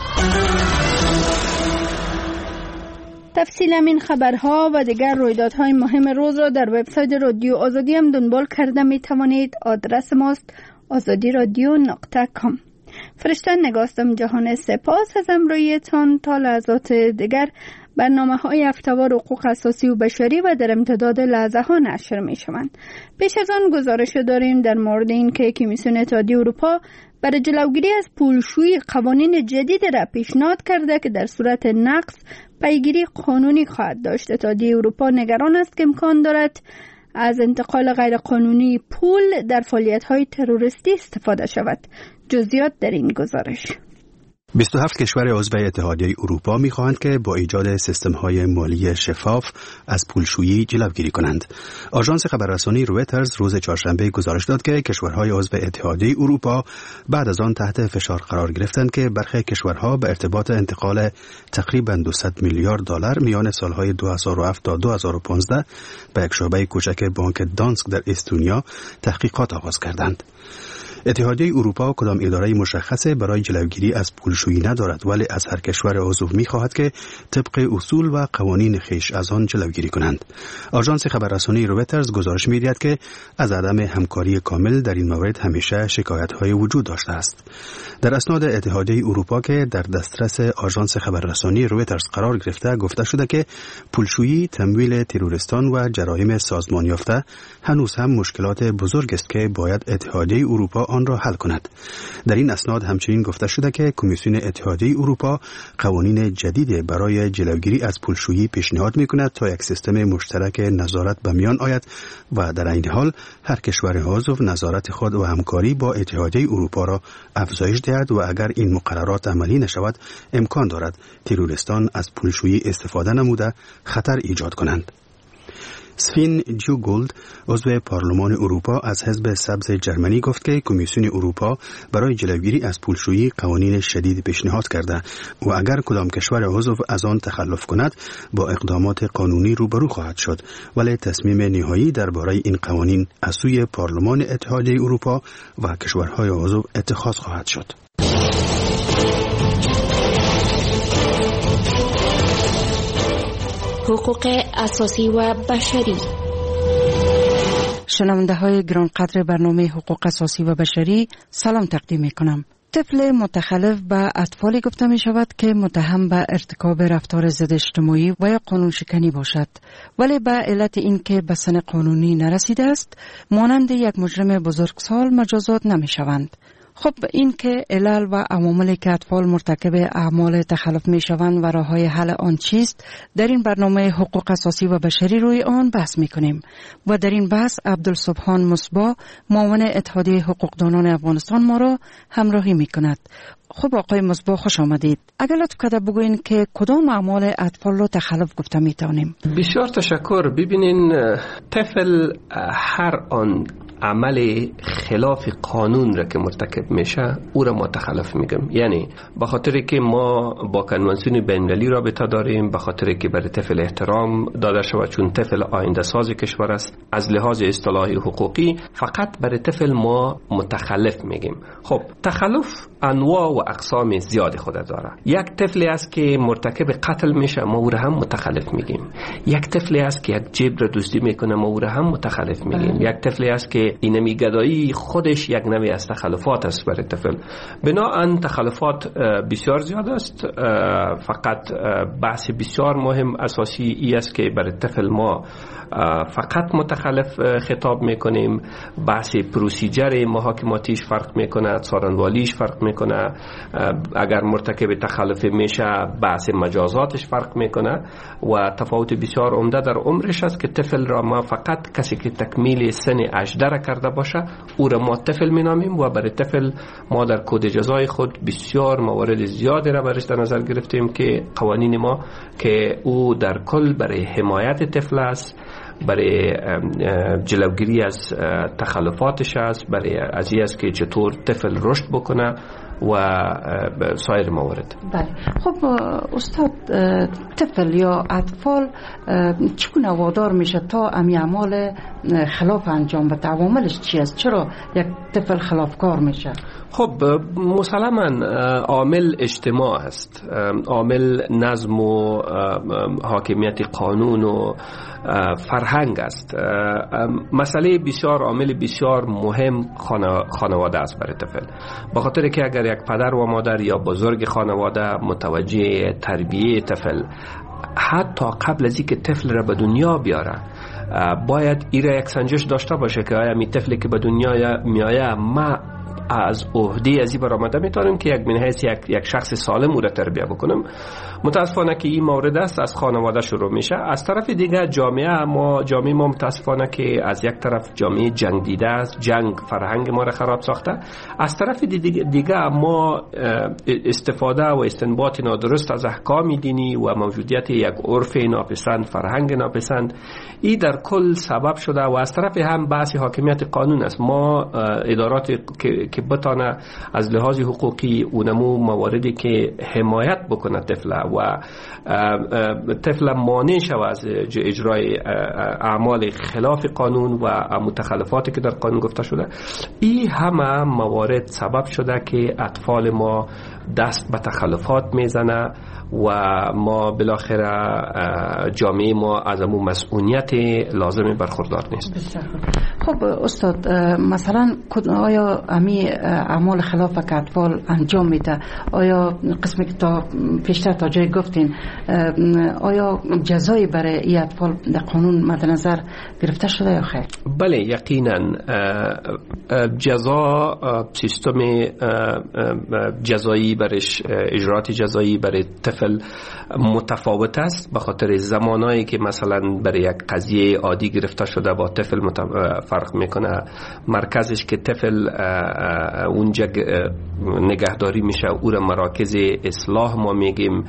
تفصیل این خبرها و دیگر رویدادهای مهم روز را در وبسایت رادیو آزادی هم دنبال کرده می توانید. آدرس ماست آزادی رادیو نقطه کام. فرشتن نگاستم جهان سپاس از امرویتان. تا لحظات دیگر برنامه های هفته‌وار حقوق اساسی و بشری و در امتداد لحظه ها نشر می شوند. پیش از آن گزارش داریم در مورد این که کمیسیون اتحادیه اروپا برای جلوگیری از پولشویی قوانین جدید را پیشنهاد کرده که در صورت نقض پیگیری قانونی خواهد داشت. اتحادیه اروپا نگران است که امکان دارد از انتقال غیرقانونی پول در فعالیت‌های تروریستی استفاده شود. جزئیات در این گزارش. بیست و هفت کشور عضو اتحادیه اروپا می‌خواهند که با ایجاد سیستم‌های مالی شفاف از پولشویی جلوگیری کنند. آژانس خبررسانی رویترز روز چهارشنبه گزارش داد که کشورهای عضو اتحادیه اروپا بعد از آن تحت فشار قرار گرفتند که برخی کشورها به ارتباط انتقال تقریباً دویست میلیارد دلار میان سالهای دو هزار و هفت تا دو هزار و پانزده به یک شعبه کوچک بانک دانسک در استونیا تحقیقات آغاز کردند. اتحادیه اروپا کدام اداره مشخصه برای جلوگیری از پولشویی ندارد، ولی از هر کشور عضو می‌خواهد که طبق اصول و قوانین خویش از آن جلوگیری کنند. آژانس خبررسانی رویترز گزارش می‌دهد که از عدم همکاری کامل در این مورد همیشه شکایت‌های وجود داشته است. در اسناد اتحادیه اروپا که در دسترس آژانس خبررسانی رویترز قرار گرفته گفته شده که پولشویی، تمویل تروریستان و جرایم سازمان یافته هنوز هم مشکلات بزرگ است که باید اتحادیه اروپا آن را حل کند. در این اسناد همچنین گفته شده که کمیسیون اتحادیه اروپا قوانین جدید برای جلوگیری از پولشویی پیشنهاد می‌کند تا یک سیستم مشترک نظارت به میان آید و در این حال هر کشور عضو نظارت خود و همکاری با اتحادیه اروپا را افزایش دهد و اگر این مقررات عملی نشود امکان دارد تروریستان از پولشویی استفاده نموده خطر ایجاد کنند. سفین جوگولد عضو پارلمان اروپا از حزب سبز جرمنی گفت که کمیسیون اروپا برای جلوگیری از پولشویی قوانین شدید پیشنهاد کرده و اگر کدام کشور عضو از آن تخلف کند با اقدامات قانونی روبرو خواهد شد، ولی تصمیم نهایی درباره این قوانین از سوی پارلمان اتحادیه اروپا و کشورهای عضو اتخاذ خواهد شد. حقوق اساسی و بشری. شنونده های گرانقدر برنامه حقوق اساسی و بشری، سلام تقدیم می کنم. طفل متخلف به اطفالی گفته می شود که متهم به ارتکاب رفتار ضد اجتماعی و یا قانون شکنی باشد، ولی به علت اینکه به سن قانونی نرسیده است مانند یک مجرم بزرگسال مجازات نمی شوند. خب این که علل و عواملی که اطفال مرتکب اعمال تخلف می شوند و راه‌های حل آن چیست، در این برنامه حقوق اساسی و بشری روی آن بحث می کنیم و در این بحث عبدالسبحان مصباح معاون اتحادیه حقوقدانان افغانستان ما را همراهی می کند. خب آقای مصباح خوش آمدید. اگر لطف کرده بگوین که کدام اعمال اطفال را تخلف گفته می توانیم؟ بسیار تشکر. ببینین، طفل هر آن عمل خلاف قانون را که مرتکب میشه او را ما تخلف میگم. یعنی به خاطر که ما با کنوانسیون بین‌المللی رابطه داریم، به خاطر که برای طفل احترام داده شود چون طفل آینده ساز کشور است، از لحاظ اصطلاحی حقوقی فقط برای طفل ما متخلف میگیم. خب تخلف انواع و اقسام زیاد خود داره. یک طفلی است که مرتکب قتل میشه، ما او را هم متخلف میگیم. یک طفلی است که یک جیب را دزدی میکنه، ما او را هم متخلف میگیم. یک طفلی است که اینمی گدایی خودش یک نوع از تخلفات است برای طفل. بنابراین تخلفات بسیار زیاد است. فقط بحث بسیار مهم اساسی ای است که برای طفل ما فقط متخلف خطاب میکنیم. بحث پروسیجر محاکماتیش فرق میکنه، څارنوالیش فرق میکنه. اگر مرتکب تخلف میشه بحث مجازاتش فرق میکنه و تفاوت بسیار عمده در عمرش است که طفل را ما فقط کسی که تکمیل سن هجده کرده باشه او را ما طفل مینامیم و برای طفل ما در کد جزای خود بسیار موارد زیادی را برش در نظر گرفتیم که قوانین ما که او در کل برای حمایت طفل است، برای جلوگیری از تخلفاتش است، برای از این است که چطور طفل رشد بکنه و سایر موارد. بله. خب استاد، طفل یا اطفال چگونه وادار میشه تا امی اعمال خلاف انجام بده؟ عواملش چی است؟ چرا یک طفل خلافکار میشه؟ خب مسلما عامل اجتماع است، عامل نظم و حاکمیت قانون و فرهنگ است. مسئله بسیار عامل بسیار مهم خانواده است برای طفل، به خاطر که اگر یک پدر و مادر یا بزرگ خانواده متوجه تربیه طفل حتی قبل از اینکه طفل را به دنیا بیاره باید ایره یک سنجش داشته باشه که آیا می طفلی که به دنیا میآید ما از عهده از این برآمده میتونم که یک من حیث یک, یک شخص سالم او را تربیه بکنم. متاسفانه که این مورد است از خانواده شروع میشه. از طرف دیگه جامعه ما جامعه ما متاسفانه که از یک طرف جامعه جنگ دیده است، جنگ فرهنگ ما را خراب ساخته. از طرف دیگه ما استفاده و استنباط نادرست از احکام دینی و موجودیت یک عرف ناپسند، فرهنگ ناپسند، این در کل سبب شده و از طرف هم بحث حاکمیت قانون است. ما ادارات که که بتانه از لحاظ حقوقی اونمو مواردی که حمایت بکنه طفل و طفل مانع شود از اجرای اعمال خلاف قانون و متخلفاتی که در قانون گفته شده، این همه موارد سبب شده که اطفال ما دست به تخلفات میزنه و ما بالاخره جامعه ما از امون مسئولیت لازم برخوردار نیست. خب استاد، مثلا آیا امی اعمال خلاف که اطفال انجام میده، آیا قسمی که تا پیشتر تا جای گفتین، آیا جزایی برای این اطفال در قانون مد نظر گرفته شده یا خیر؟ بله یقینا جزا، سیستم جزایی برش، اجرات جزایی برای طفل متفاوت است به خاطر زمانایی که مثلا برای یک قضیه عادی گرفته شده با طفل فرق میکنه. مرکزش که طفل اونجا نگهداری میشه او را مراکز اصلاح ما میگیم.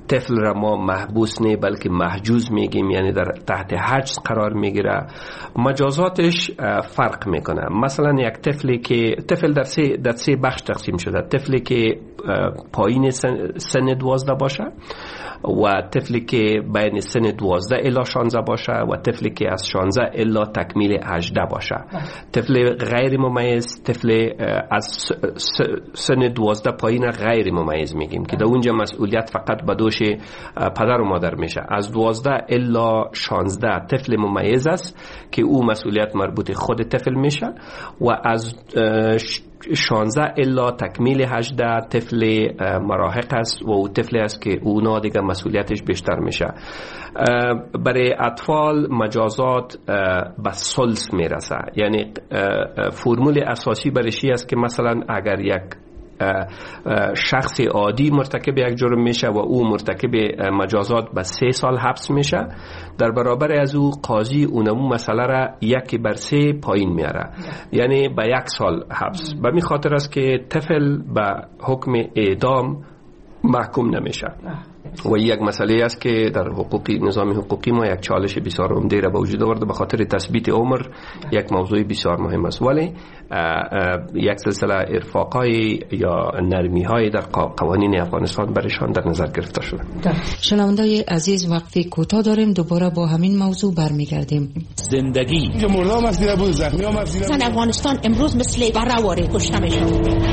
طفل را ما محبوس نه بلکه محجوز میگیم، یعنی در تحت حجز قرار میگیره. مجازاتش فرق میکنه. مثلا یک طفلی که طفل در سه در سه بخش تقسیم شده: طفلی که پایین سن, سن دوازده باشه، و طفلی که بین سن دوازده الی شانزده باشه، و طفلی که از شانزده الی تکمیل هجده باشه. طفل غیر ممیز، طفل از سن دوازده پایین غیر ممیز میگیم که در اونجا مسئولیت فقط به دوش پدر و مادر میشه. از دوازده الی شانزده طفل ممیز است که او مسئولیت مربوط خود طفل میشه، و از شانزده الا تکمیل هجده طفل مراهق است و او طفل است که اونا دیگه مسئولیتش بیشتر میشه. برای اطفال مجازات به ثلث میرسه، یعنی فرمول اساسی برشی است که مثلا اگر یک شخص عادی مرتکب یک جرم میشه و او مرتکب مجازات به سه سال حبس میشه، در برابر از او قاضی اونمو مسئله را یکی بر سه پایین میاره، یعنی به یک سال حبس. به می خاطر است که طفل به حکم اعدام محکوم نمیشه. و یک مسئله است که در حقوقی نظام حقوقی ما یک چالش بسیار عمده را به وجود آورده، به خاطر تثبیت عمر یک موضوع بسیار مهم است. ولی یک سلسله ارفاقای یا نرمی های در قوانین افغانستان برشان در نظر گرفته شده. شنوندای عزیز، وقتی کوتاه داریم، دوباره با همین موضوع برمیگردیم. زندگی مردم مسیره بود، زخمی ها مسیره بود. افغانستان امروز مثل برآواره کشته میشن.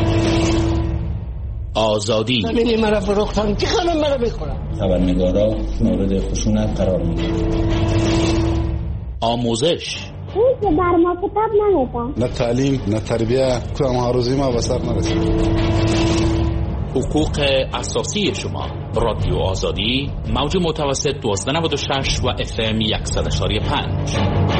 آزادی ببینید مرا فروختن که خانم مرا بخورم. خبرنگارا مورد خشونت قرار میگیرن. آموزش اون که بر ما کتاب نمیدن. نه تعلیم نه تربیه، کدام هروزی ما بسر نرسید. حقوق اساسی شما. رادیو آزادی، موج متوسط دوازده نود و شش و اف ام صد و یک و پنج.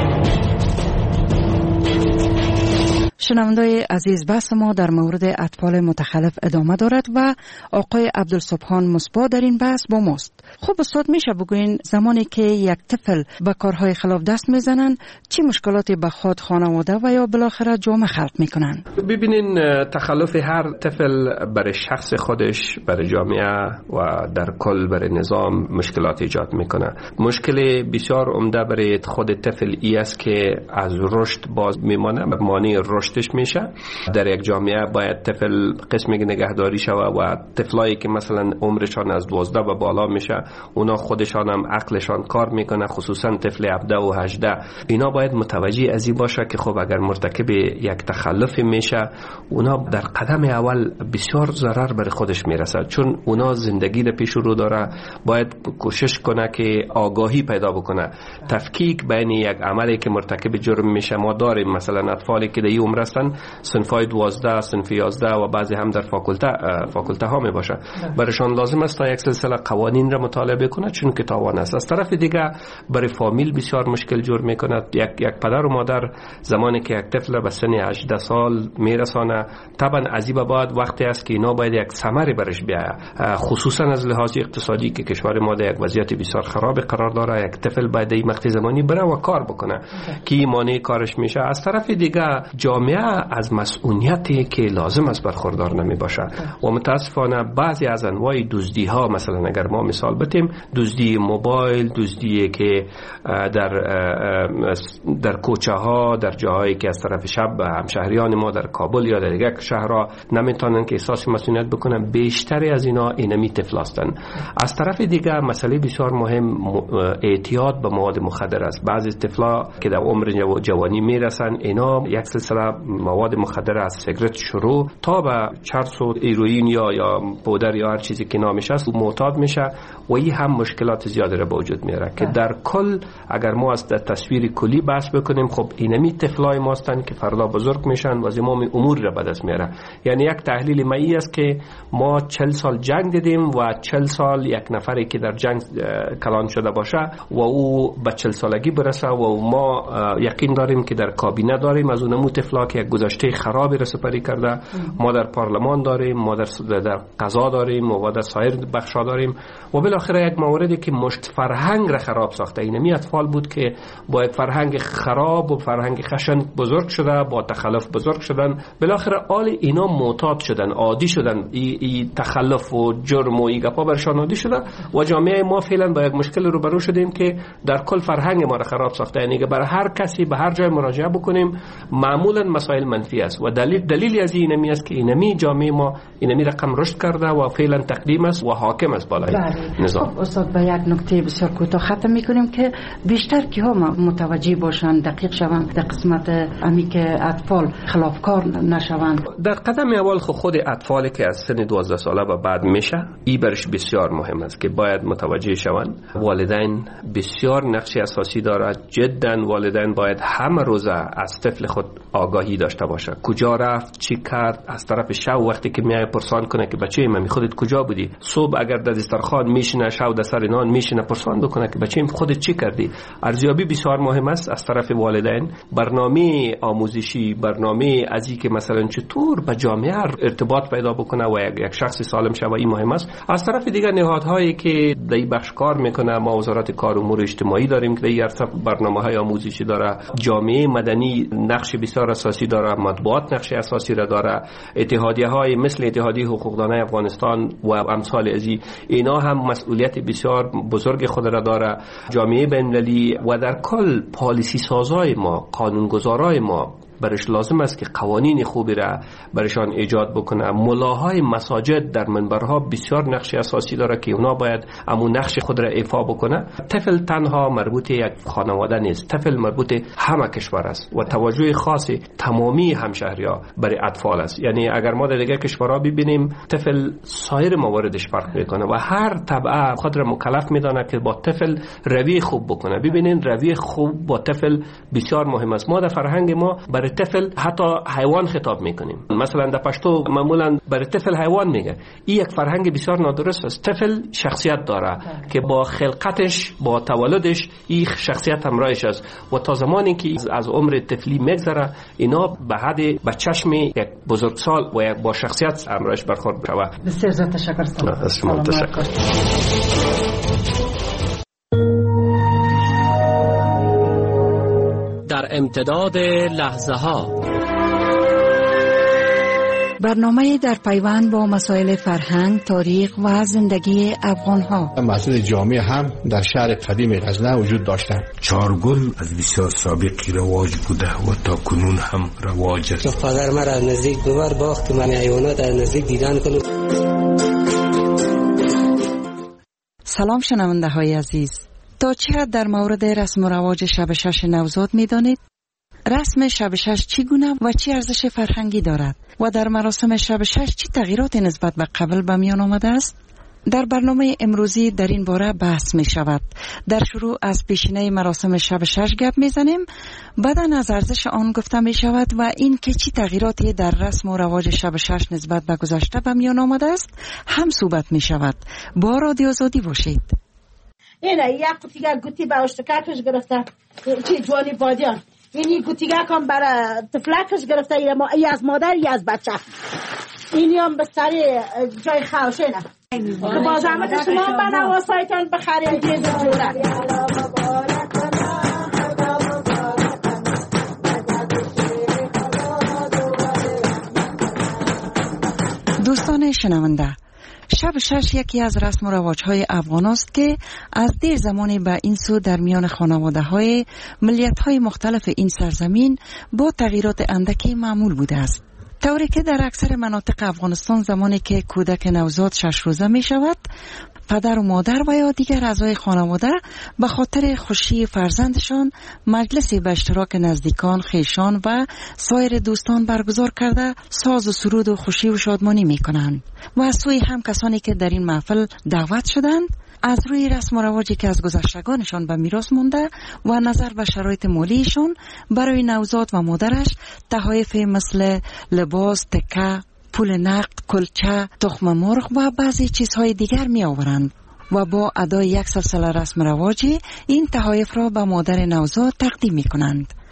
شنوندای عزیز، بحث ما در مورد اطفال متخلف ادامه دارد و آقای عبدالسبحان مصباح در این بحث با ماست. خب استاد، میشه بگوین زمانی که یک طفل به کارهای خلاف دست میزنن چه مشکلاتی به خود، خانواده و یا بالاخره جامعه خلق میکنن؟ ببینین، تخلف هر طفل برای شخص خودش، برای جامعه و در کل برای نظام مشکلات ایجاد میکنه. مشکل بسیار عمده برای خود طفل ای است که از رشد باز میمانه، مانع رشد میشه. در یک جامعه باید طفل قسمی نگهداری شوه و طفلایی که مثلا عمرشان از دوازده و بالا میشه، اونا خودشان هم عقلشان کار میکنه، خصوصا طفل هفده و هجده، اینا باید متوجه از این باشه که خب اگر مرتکب یک تخلف میشه، اونا در قدم اول بسیار ضرر بر خودش میرسه، چون اونا زندگی رو پیش رو داره. باید کوشش کنه که آگاهی پیدا بکنه، تفکیک بین یک عملی که مرتکب جرم میشه. ما داریم مثلا اطفالی که در این عمر هستن، صنفای دوازده، صنف یازده و بعضی هم در فاکولته فاکولته ها می باشه. برایشان لازم است تا یک سلسله قوانین را مطالعه کنه، چون که تاوان است. از طرف دیگه برای فامیل بسیار مشکل جور میکنه. یک یک پدر و مادر زمانی که یک طفل به سن هجده سال میرسانه، طبعا از این بعد وقتی است که اینا باید یک ثمری برش بیاید، خصوصا از لحاظ اقتصادی که کشور ما در یک وضعیت بسیار خراب قرار داره. یک طفل باید این مقطع زمانی بره و کار بکنه که مانع کارش میشه. از طرف دیگه جامعه از مسئولیتی که لازم است برخوردار نمی باشه و متاسفانه بعضی از انواع دزدی ها، مثلا اگر ما مثال بتیم، دزدی موبایل، دزدی که در در کوچه ها، در جاهایی که از طرف شب همشهریان ما در کابل یا در دیگر شهرها نمیتونن که احساس مسئولیت بکنن، بیشتری از اینا اینمی طفل هستند. از طرف دیگر مسئله بسیار مهم اعتیاد به مواد مخدر است. بعضی طفلا که در عمر جوانی میرسن، اینا یک سلسله مواد مخدر از سیگرت شروع تا به چرس و هیروئین یا یا پودر یا هر چیزی که نامش است معتاد میشه و این هم مشکلات زیادی را به وجود میاره که در کل اگر ما از تصویر کلی بحث بکنیم، خب اینمی طفلای ما هستند که فردا بزرگ میشن و زمام امور را به دست میاره. یعنی یک تحلیل مایی است که ما چهل سال جنگ دیدیم و چهل سال یک نفری که در جنگ کلان شده باشه و او به چهل سالگی برسه و ما یقین داریم که در کابینه داریم از اونمو طفلای ها که یک گذشته خرابی را سپری کرده. ما در پارلمان داریم، ما در در قضا داریم و در سایر بخش‌ها داریم و بالاخره یک موردی که مشت فرهنگ را خراب ساخته. این اطفال بود که با یک فرهنگ خراب و فرهنگ خشن بزرگ شده، با تخلف بزرگ شدن، بالاخره آل اینا معتاد شدن، عادی شدن، ای, ای تخلف و جرم و ای گپا برشان عادی شده و جامعه ما فعلا با یک مشکل روبرو شدیم که در کل فرهنگ ما را خراب ساخته. یعنی که برای هر کسی به هر جای مراجعه بکنیم معمولا مسائل منفی است و دلیل دلیلی از این اینمی است که اینمی جامعه ما اینمی رقم رشد کرده و فعلا تقدیم است و حاکم است بالای نظام. خب استاد، به یک نکته بسیار کوتاه ختم میکنیم که بیشتر کیها متوجه باشند، دقیق شوند در قسمت امی که اطفال خلافکار نشوند. در قدم اول خود اطفالی که از سن دوازده ساله و بعد میشه، این برش بسیار مهم است که باید متوجه شوند. والدین بسیار نقش اساسی دارد. جدا والدین باید همه روزه از طفل خود آگاهی داشته باشه. کجا رفت، چی کرد، از طرف شب وقتی که میای پرسان کنه که بچه من خودت کجا بودی، صبح اگر در دسترخوان میشینه، شب در سر نان میشینه، پرسان بکنه که بچه خودت چی کردی. ارزیابی بسیار مهم است از طرف والدین. برنامه آموزشی، برنامه ازی که مثلا چطور با جامعه ارتباط پیدا بکنه و یک شخص سالم شوه، این مهم است. از طرف دیگر نهادهایی که در این بخش کار میکنه، ما وزارت کار و امور اجتماعی داریم که در این برنامه‌های آموزشی داره، جامعه مدنی نقش بسیار اساسی داره، مطبوعات نقش اساسی را داره، اتحادیه‌های مثل اتحادیه حقوقدانای افغانستان و امثال ازی، اینا هم مسئولیت بسیار بزرگ خود را داره. جامعه بین‌المللی و در کل پالیسی سازای ما، قانونگذارای ما برش لازم است که قوانین خوبی را برشان ایجاد بکنه. ملاهای مساجد در منبرها بسیار نقش اساسی داره که اونا باید امون نقش خود را ایفا بکنه. طفل تنها مربوط یک خانواده نیست، طفل مربوط همه کشور است و توجه خاصی تمامی همشهری‌ها برای اطفال است. یعنی اگر ما در دیگر کشورها ببینیم، طفل سایر مواردش فرق میکنه و هر طبقه خود را مکلف میدانه که با طفل روی خوب بکنه. ببینین روی خوب با طفل بسیار مهم است. ما در فرهنگ ما برای طفل حتی حیوان خطاب میکنیم. مثلا در پشتو معمولا برای طفل حیوان میگه. این یک فرهنگ بسیار نادرست است. طفل شخصیت داره که با خلقتش، با تولدش این شخصیت همراهش است و تا زمانی که از عمر طفلی میگذره، اینا به حد به چشم یک بزرگسال و یک با شخصیت همراهش برخورد میشه. بسیار تشکر. سلام. تشکر. در امتداد لحظه ها، برنامه در پیوند با مسائل فرهنگ، تاریخ و زندگی افغان ها. مسجد جامع هم در شهر قدیم غزنه وجود داشتند. چارگل از بسیار سابقی رواج بوده و تا کنون هم رواج است. پدر مرا از نزدیک ببر، باخت من حیوانات از نزدیک دیدن کنم. سلام شنونده های عزیز، تا چه حد در مورد رسم و رواج شب شش نوزاد می دانید؟ رسم شب شش چگونه و چه ارزش فرهنگی دارد و در مراسم شب شش چه تغییرات نسبت به قبل به میان آمده است؟ در برنامه امروزی در این باره بحث می شود. در شروع از پیشینه مراسم شب شش گپ می زنیم، بعداً از ارزش آن گفته می شود و این که چه تغییراتی در رسم و رواج شب شش نسبت به گذشته به میان آمده است هم صحبت می شود. با رادیو آزادی باشید. اینه یک گوتیگه گوتی به اشتککش گرفته، چی جوانی بادیان، اینی گوتیگه کم برای تفلکش گرفته، ای از مادر ای از بچه، اینی هم به سری جای خوشنه که با زحمت شما به نواسایتان بخریم جیز جوره. دوستان شنونده، شب شش یکی از رسم و رواج‌های افغان است که از دیر زمانی به این سو در میان خانواده‌های ملیت‌های مختلف این سرزمین با تغییرات اندکی معمول بوده است. طوری که در اکثر مناطق افغانستان زمانی که کودک نوزاد شش روزه می شود، پدر و مادر و یا دیگر اعضای خانواده به خاطر خوشی فرزندشان مجلسی به اشتراک نزدیکان، خویشان و سایر دوستان برگزار کرده ساز و سرود و خوشی و شادمانی می کنند و از سوی هم کسانی که در این محفل دعوت شدند از روی رسم و رواجی که از گذشتگانشان به میراث مانده و نظر به شرایط مالیشان برای نوزاد و مادرش تحایف مثل لباس، تکه، پول نقد، کلچه، تخم مرغ و بعضی چیزهای دیگر می آورند و با ادای یک سلسله رسم رواجی این تحایف را به مادر نوزاد تقدیم می کنند.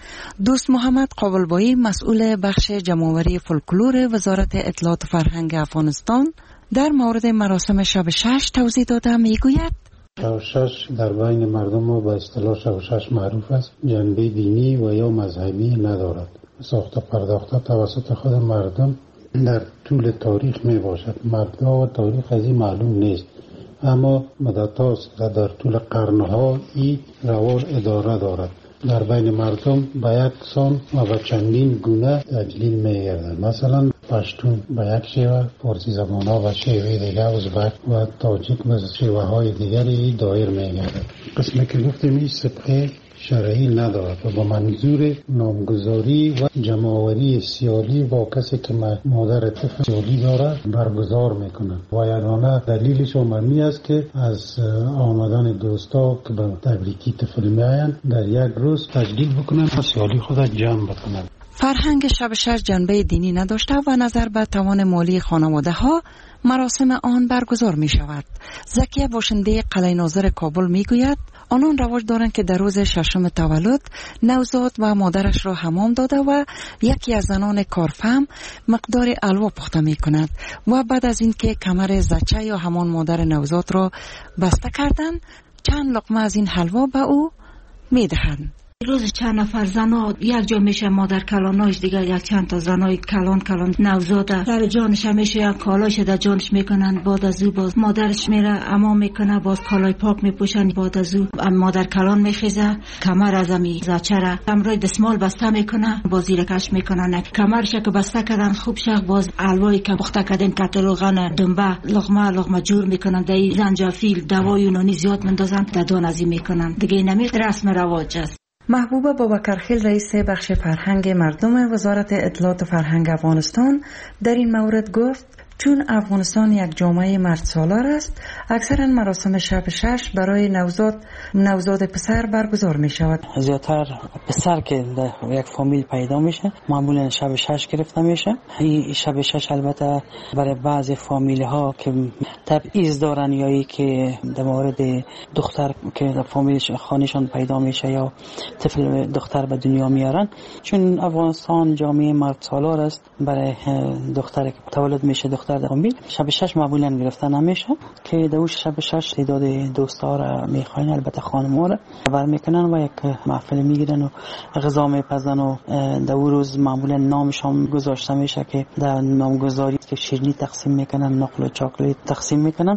دوست محمد قابلبایی مسئول بخش جمع‌آوری فولکلور وزارت اطلاعات و فرهنگ افغانستان در مورد مراسم شب شش توضیح داده میگوید شب شش در بین مردم و به اصطلاح شب شش معروف است، جنبه دینی و یا مذهبی ندارد. ساخته پرداخته توسط خود مردم در طول تاریخ می باشد. مبدا و تاریخ از این معلوم نیست، اما مدت است و در طول قرنها این روال اداره دارد. در بین مردم به یک سان و به چندین گونه تجلیل می گردد. مثلا پشتون به یک شیوه، فارسی زبان ها به شیوه دیگر، ازبک و تاجیک به شیوه های دیگری دایر می گردد. قسمی که گفتیم این سابقه شرعی ندارد و با منظور نامگذاری و جمع‌آوری سیالی با کسی که مادر طفل سیالی دارد برگزار میکنند و یگانه دلیلش عمومی است که از آمدن دوستا که به تبریکی طفل میآیند در یک روز تجلیل بکنند و سیالی خود جمع بکنند. فرهنگ شب شش جنبه دینی نداشته و نظر به توان مالی خانواده ها مراسم آن برگزار می شود. زکیه باشنده قلعه ناظر کابل می گوید آنان رواج دارند که در روز ششم تولد نوزاد و مادرش را حمام داده و یکی از زنان کارفهم مقدار الوا پخته می کند و بعد از اینکه کمر زچه یا همان مادر نوزاد را بسته کردند چند لقمه از این حلوا به او می دهند. روز چند نفر زنا یک جا میشه مادر کلاناش، دیگر یک چند تا زنای کلان کلان نوزاده در جانش میشه یک کالاش در جانش میکنن. بعد از او باز مادرش میره اما میکنه، باز کالای پاک میپوشن. بعد از او مادر کلان میخیزه، کمر از امی زچره امرای دستمال بسته میکنه، باز زیرکش میکنن. کمرش که بسته کردن خوب شق، باز الوایی که پخته کردن کتلوغن دنبه لغمه لغمه جور میکنن، در زنجفیل دوای یونانی زیاد مندازن در دان ازی میکنن. دیگه نمی رسم رواج است. محبوبه بابکرخیل رئیس بخش فرهنگ مردم وزارت اطلاعات و فرهنگ افغانستان در این مورد گفت چون افغانستان یک جامعه مرد سالار است، اکثرا مراسم شب شش برای نوزاد نوزاد پسر برگزار می شود. زیادتر پسر که در یک فامیل پیدا میشه معمولا شب شش گرفته میشه. این شب شش البته برای بعضی فامیل ها که تبعیض دارن یا ای که در مورد دختر که در فامیل خانشان پیدا میشه یا طفل دختر به دنیا میارن، چون افغانستان جامعه مرد سالار است، برای دختر که تولد میشه دختر در فامیل شب شش معمولا گرفته نمیشه که در شب شش تعداد دوستا را میخواین، البته خانم‌ها را خبر میکنن و یک محفل میگیرن و غذا میپزن و در اون روز معمولا نامشان گذاشته میشه که در نامگذاری که شیرینی تقسیم میکنن، نقل و چاکلیت تقسیم میکنن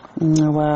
و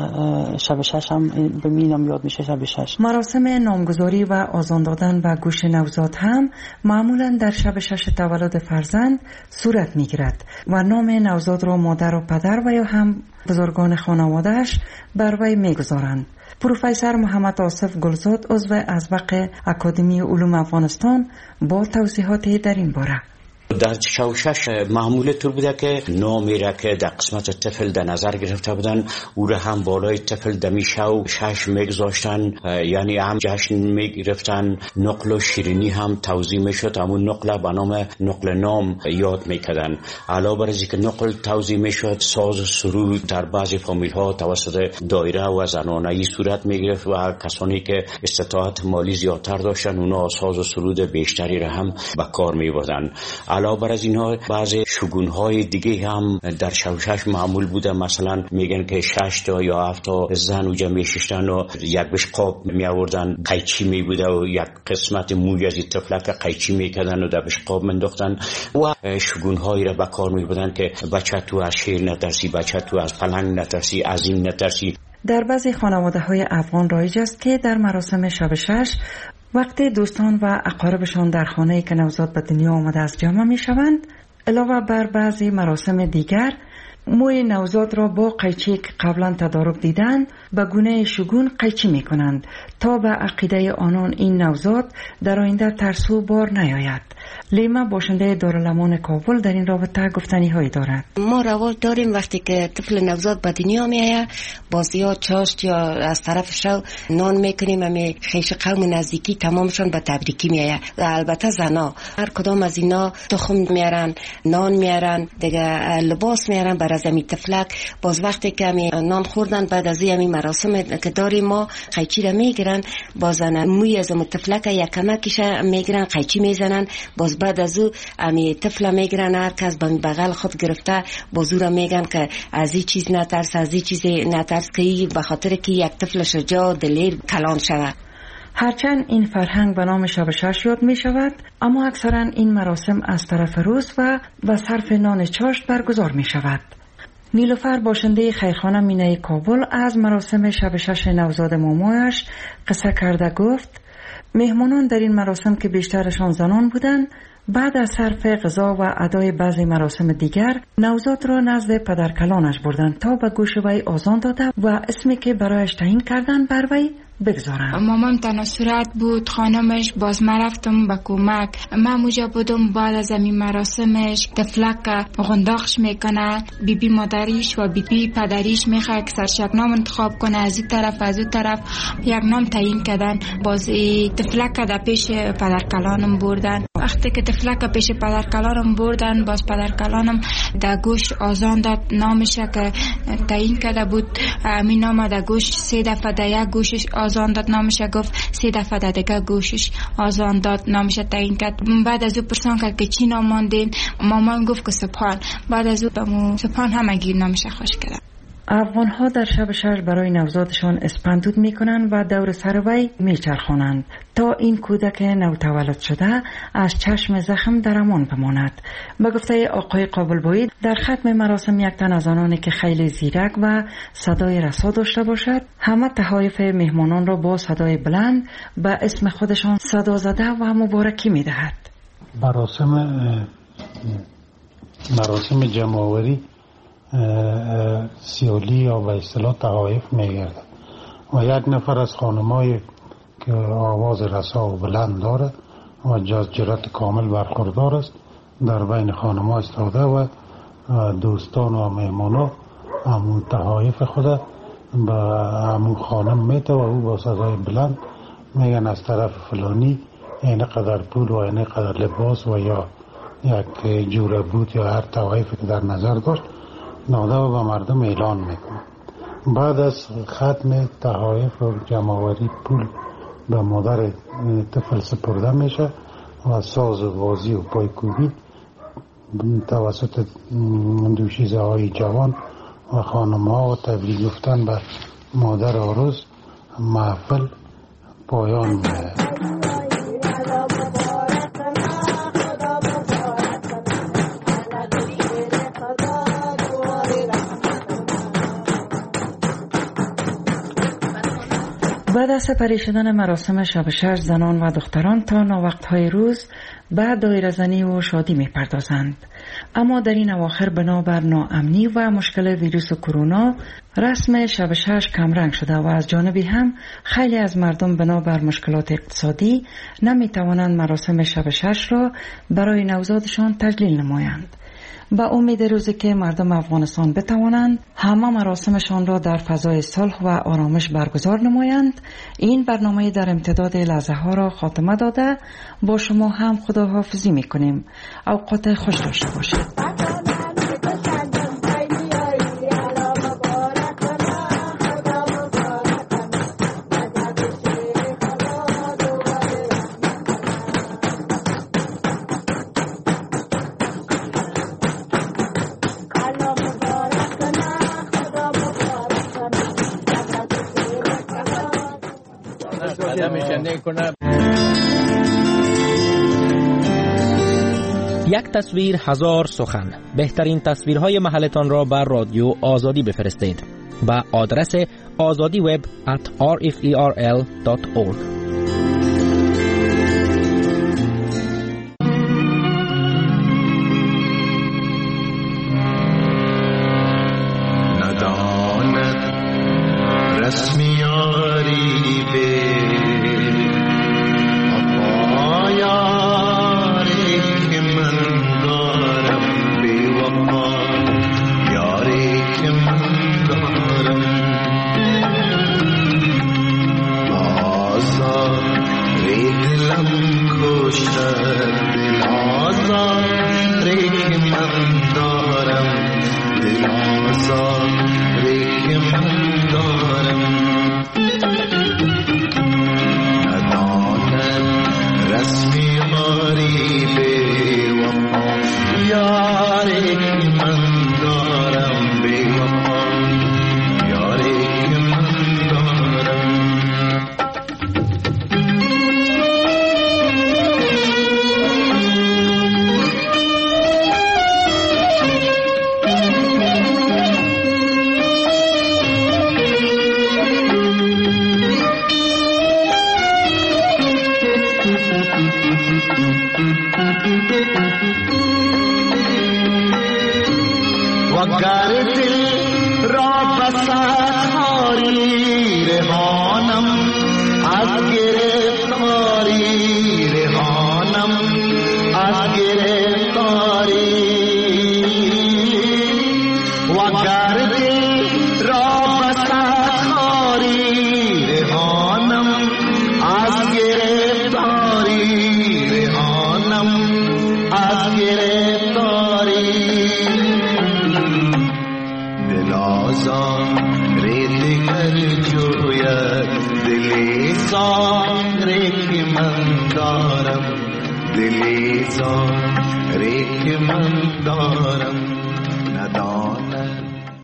شب شش هم به مینام یاد میشه شب شش. مراسم نامگذاری و آذان دادن به گوش نوزاد هم معمولا در شب شش تولد فرزند صورت میگیرد و نام نوزاد را مادر و پدر و یا هم بزرگان خانوادهش بر وی میگذارند. پروفسور محمد آصف گلزاد عضو ازبق اکادمی علوم افغانستان با توضیحاتی در این باره. در شب شش معمول طور بوده که نامی را که در قسمت طفل در نظر گرفته بودن او را هم بالای طفل دمی شب شش میگذاشتن، یعنی هم جشن میگرفتن. نقل و شیرینی هم توزیع میشد، همون نقل به نام نقل نام یاد میکردن. علاوه بر اینکه نقل توزیع میشد، ساز و سرود در بعضی فامیل ها توسط دایره و زنانه‌ای صورت میگرفت و کسانی که استطاعت مالی زیادتر داشتن اونا ساز و سرود بیشتری را هم به کار میبردن. علاوه بر از اینها بعضی شگون‌های دیگه هم در شب شش معمول بوده. مثلا میگن که شش تا یا هفت تا زن اونجا میشستن و یک بشقاب میآوردن، قیچی می بوده و یک قسمت موی از طفلک قیچی میکردن و در بشقاب منداختن و شگون‌هایی را به کار میبردن که بچه تو از شیر نترسی، بچه تو از پلنگ نترسی، از این نترسی. در بعضی خانواده‌های افغان رایج است که در مراسم شب شش وقتی دوستان و اقاربشان در خانه‌ای که نوزاد به دنیا آمده است جمع می شوند، علاوه بر بعضی مراسم دیگر موی نوزاد را با قیچی که قبلا تدارک دیدند به گونه شگون قیچی می کنند تا به عقیده آنان این نوزاد در آینده ترسو بار نیاید. لیما باشنده دارالامان کابل در این رابطه گفتنی هایی دارد. ما رواج داریم وقتی که طفل نوزاد به دنیا میآید باز یا چاشت یا از طرف شو نان میکنیم، امی خیش قوم نزدیکی تمامشان به تبریکی میآید. البته زنا هر کدام از اینا تخم میارن، نان میارن، دیگه لباس میارن برای زمین طفلک. باز وقتی که امی نان خوردن بعد از این مراسم که داریم ما قیچی را میگیرن، باز موی از طفلک یک کمکش میگیرن قیچی میزنن، باز بعد از او امی طفل میگیرن هر کس به بغل خود گرفته بازو میگن که از این چیز نترس، از این چیز نترس، که به خاطر که یک طفل شجاع دلیر کلان شود. هرچند این فرهنگ به نام شب شش یاد می شود، اما اکثرا این مراسم از طرف روز و به صرف نان چاشت برگزار می شود. نیلوفر باشنده خیرخانه مینه کابل از مراسم شب شش نوزاد مامایش قصه کرده گفت مهمانان در این مراسم که بیشترشان زنان بودند، بعد از صرف غذا و ادای بعضی مراسم دیگر نوزاد را نزد پدرکلانش بردند تا به گوش وی آذان داده و اسمی که برایش تعیین کردن بر وی بگذارن. مامان تنها صورت بود، خانمش، باز من رفتم به کمک. من موجه بودم بعد از این مراسمش طفلک غنداخش میکنه، بی بی مادریش و بی بی پدریش میخواه که سرشک نام انتخاب کنه، از این طرف از اون طرف یک نام تعیین کردن. باز طفلک در پیش پدرکلانم بردن. وقتی که طفلک پیش پدرکلانم بردن، باز پدرکلانم در گوش آذان داد، نامش که تعیین کرده بود همین نام در گوش سه دفعه در یک گوشش آذان داد، نامش گفت سه دفعه در دیگه گوشش آذان داد، نامش تعیین کرد. بعد از او پرسان کرد که چی نام ماندین؟ مامان گفت که سبحان. بعد از او بمو سبحان همگی نامش خوش کرد. افغان ها در شب شش برای نوزادشان اسپندود می کنند و دور سر وی می چرخانند تا این کودک نوتولد شده از چشم زخم در امان بماند. به گفته آقای قابلبایی در ختم مراسم یک تن از آنانی که خیلی زیرک و صدای رسا داشته باشد همه تحایف مهمانان را با صدای بلند به اسم خودشان صدا زده و مبارکی می دهد. مراسم مراسم جمع‌آوری سیالی یا به اصطلاح تحایف میگردد و یک نفر از خانمایی که آواز رسا و بلند داره و جرأت کامل برخوردار است در بین خانم‌ها ایستاده و دوستان و مهمانا همون تحایف خود به همون خانم میته و او با صدای بلند میگن از طرف فلانی این قدر پول و این قدر لباس و یا یک جوره بود یا هر تحایفی که در نظر داشت ناده و به مردم اعلان میکنه. بعد از ختم تحایف و جمع‌آوری پول به مادر طفل سپرده میشه و ساز و بازی و پایکوبی توسط دوشیزه های جوان و خانم ها و تبریک گفتن به مادر عروس محفل پایان میده. بعد از سپری شدن مراسم شب شش زنان و دختران تا ناوقت‌های روز به دایره زنی و شادی می‌پردازند. اما در این اواخر بنابر ناامنی و مشکل ویروس کرونا رسم شب شش کمرنگ شده و از جانبی هم خیلی از مردم بنابر مشکلات اقتصادی نمی‌توانند مراسم شب شش را برای نوزادشان تجلیل نمایند. با امید روزی که مردم افغانستان بتوانند همه مراسمشان را در فضای صلح و آرامش برگزار نمایند، این برنامه در امتداد لحظه ها را خاتمه داده با شما هم خداحافظی میکنیم. اوقات خوش داشته باشید. یک تصویر هزار سخن. بهترین تصویرهای محلتان را بر رادیو آزادی بفرستید با آدرس آزادی وب ات آر اف ای آر ال دات اورگ. رسمیاری به پایان آزاری که من دارم نداند رسمی یاری بی وفا یاری که من دارم بی وفا یاری که من دارم وگر دل را بسد خاری رهانم از گرفتاری رهانم از گرفتاری وگر دل را بسد خاری رهانم از گرفتاری رهانم از گرفتاری ری دیگر جوید دلی زاری که من دارم دلی زاری که من دارم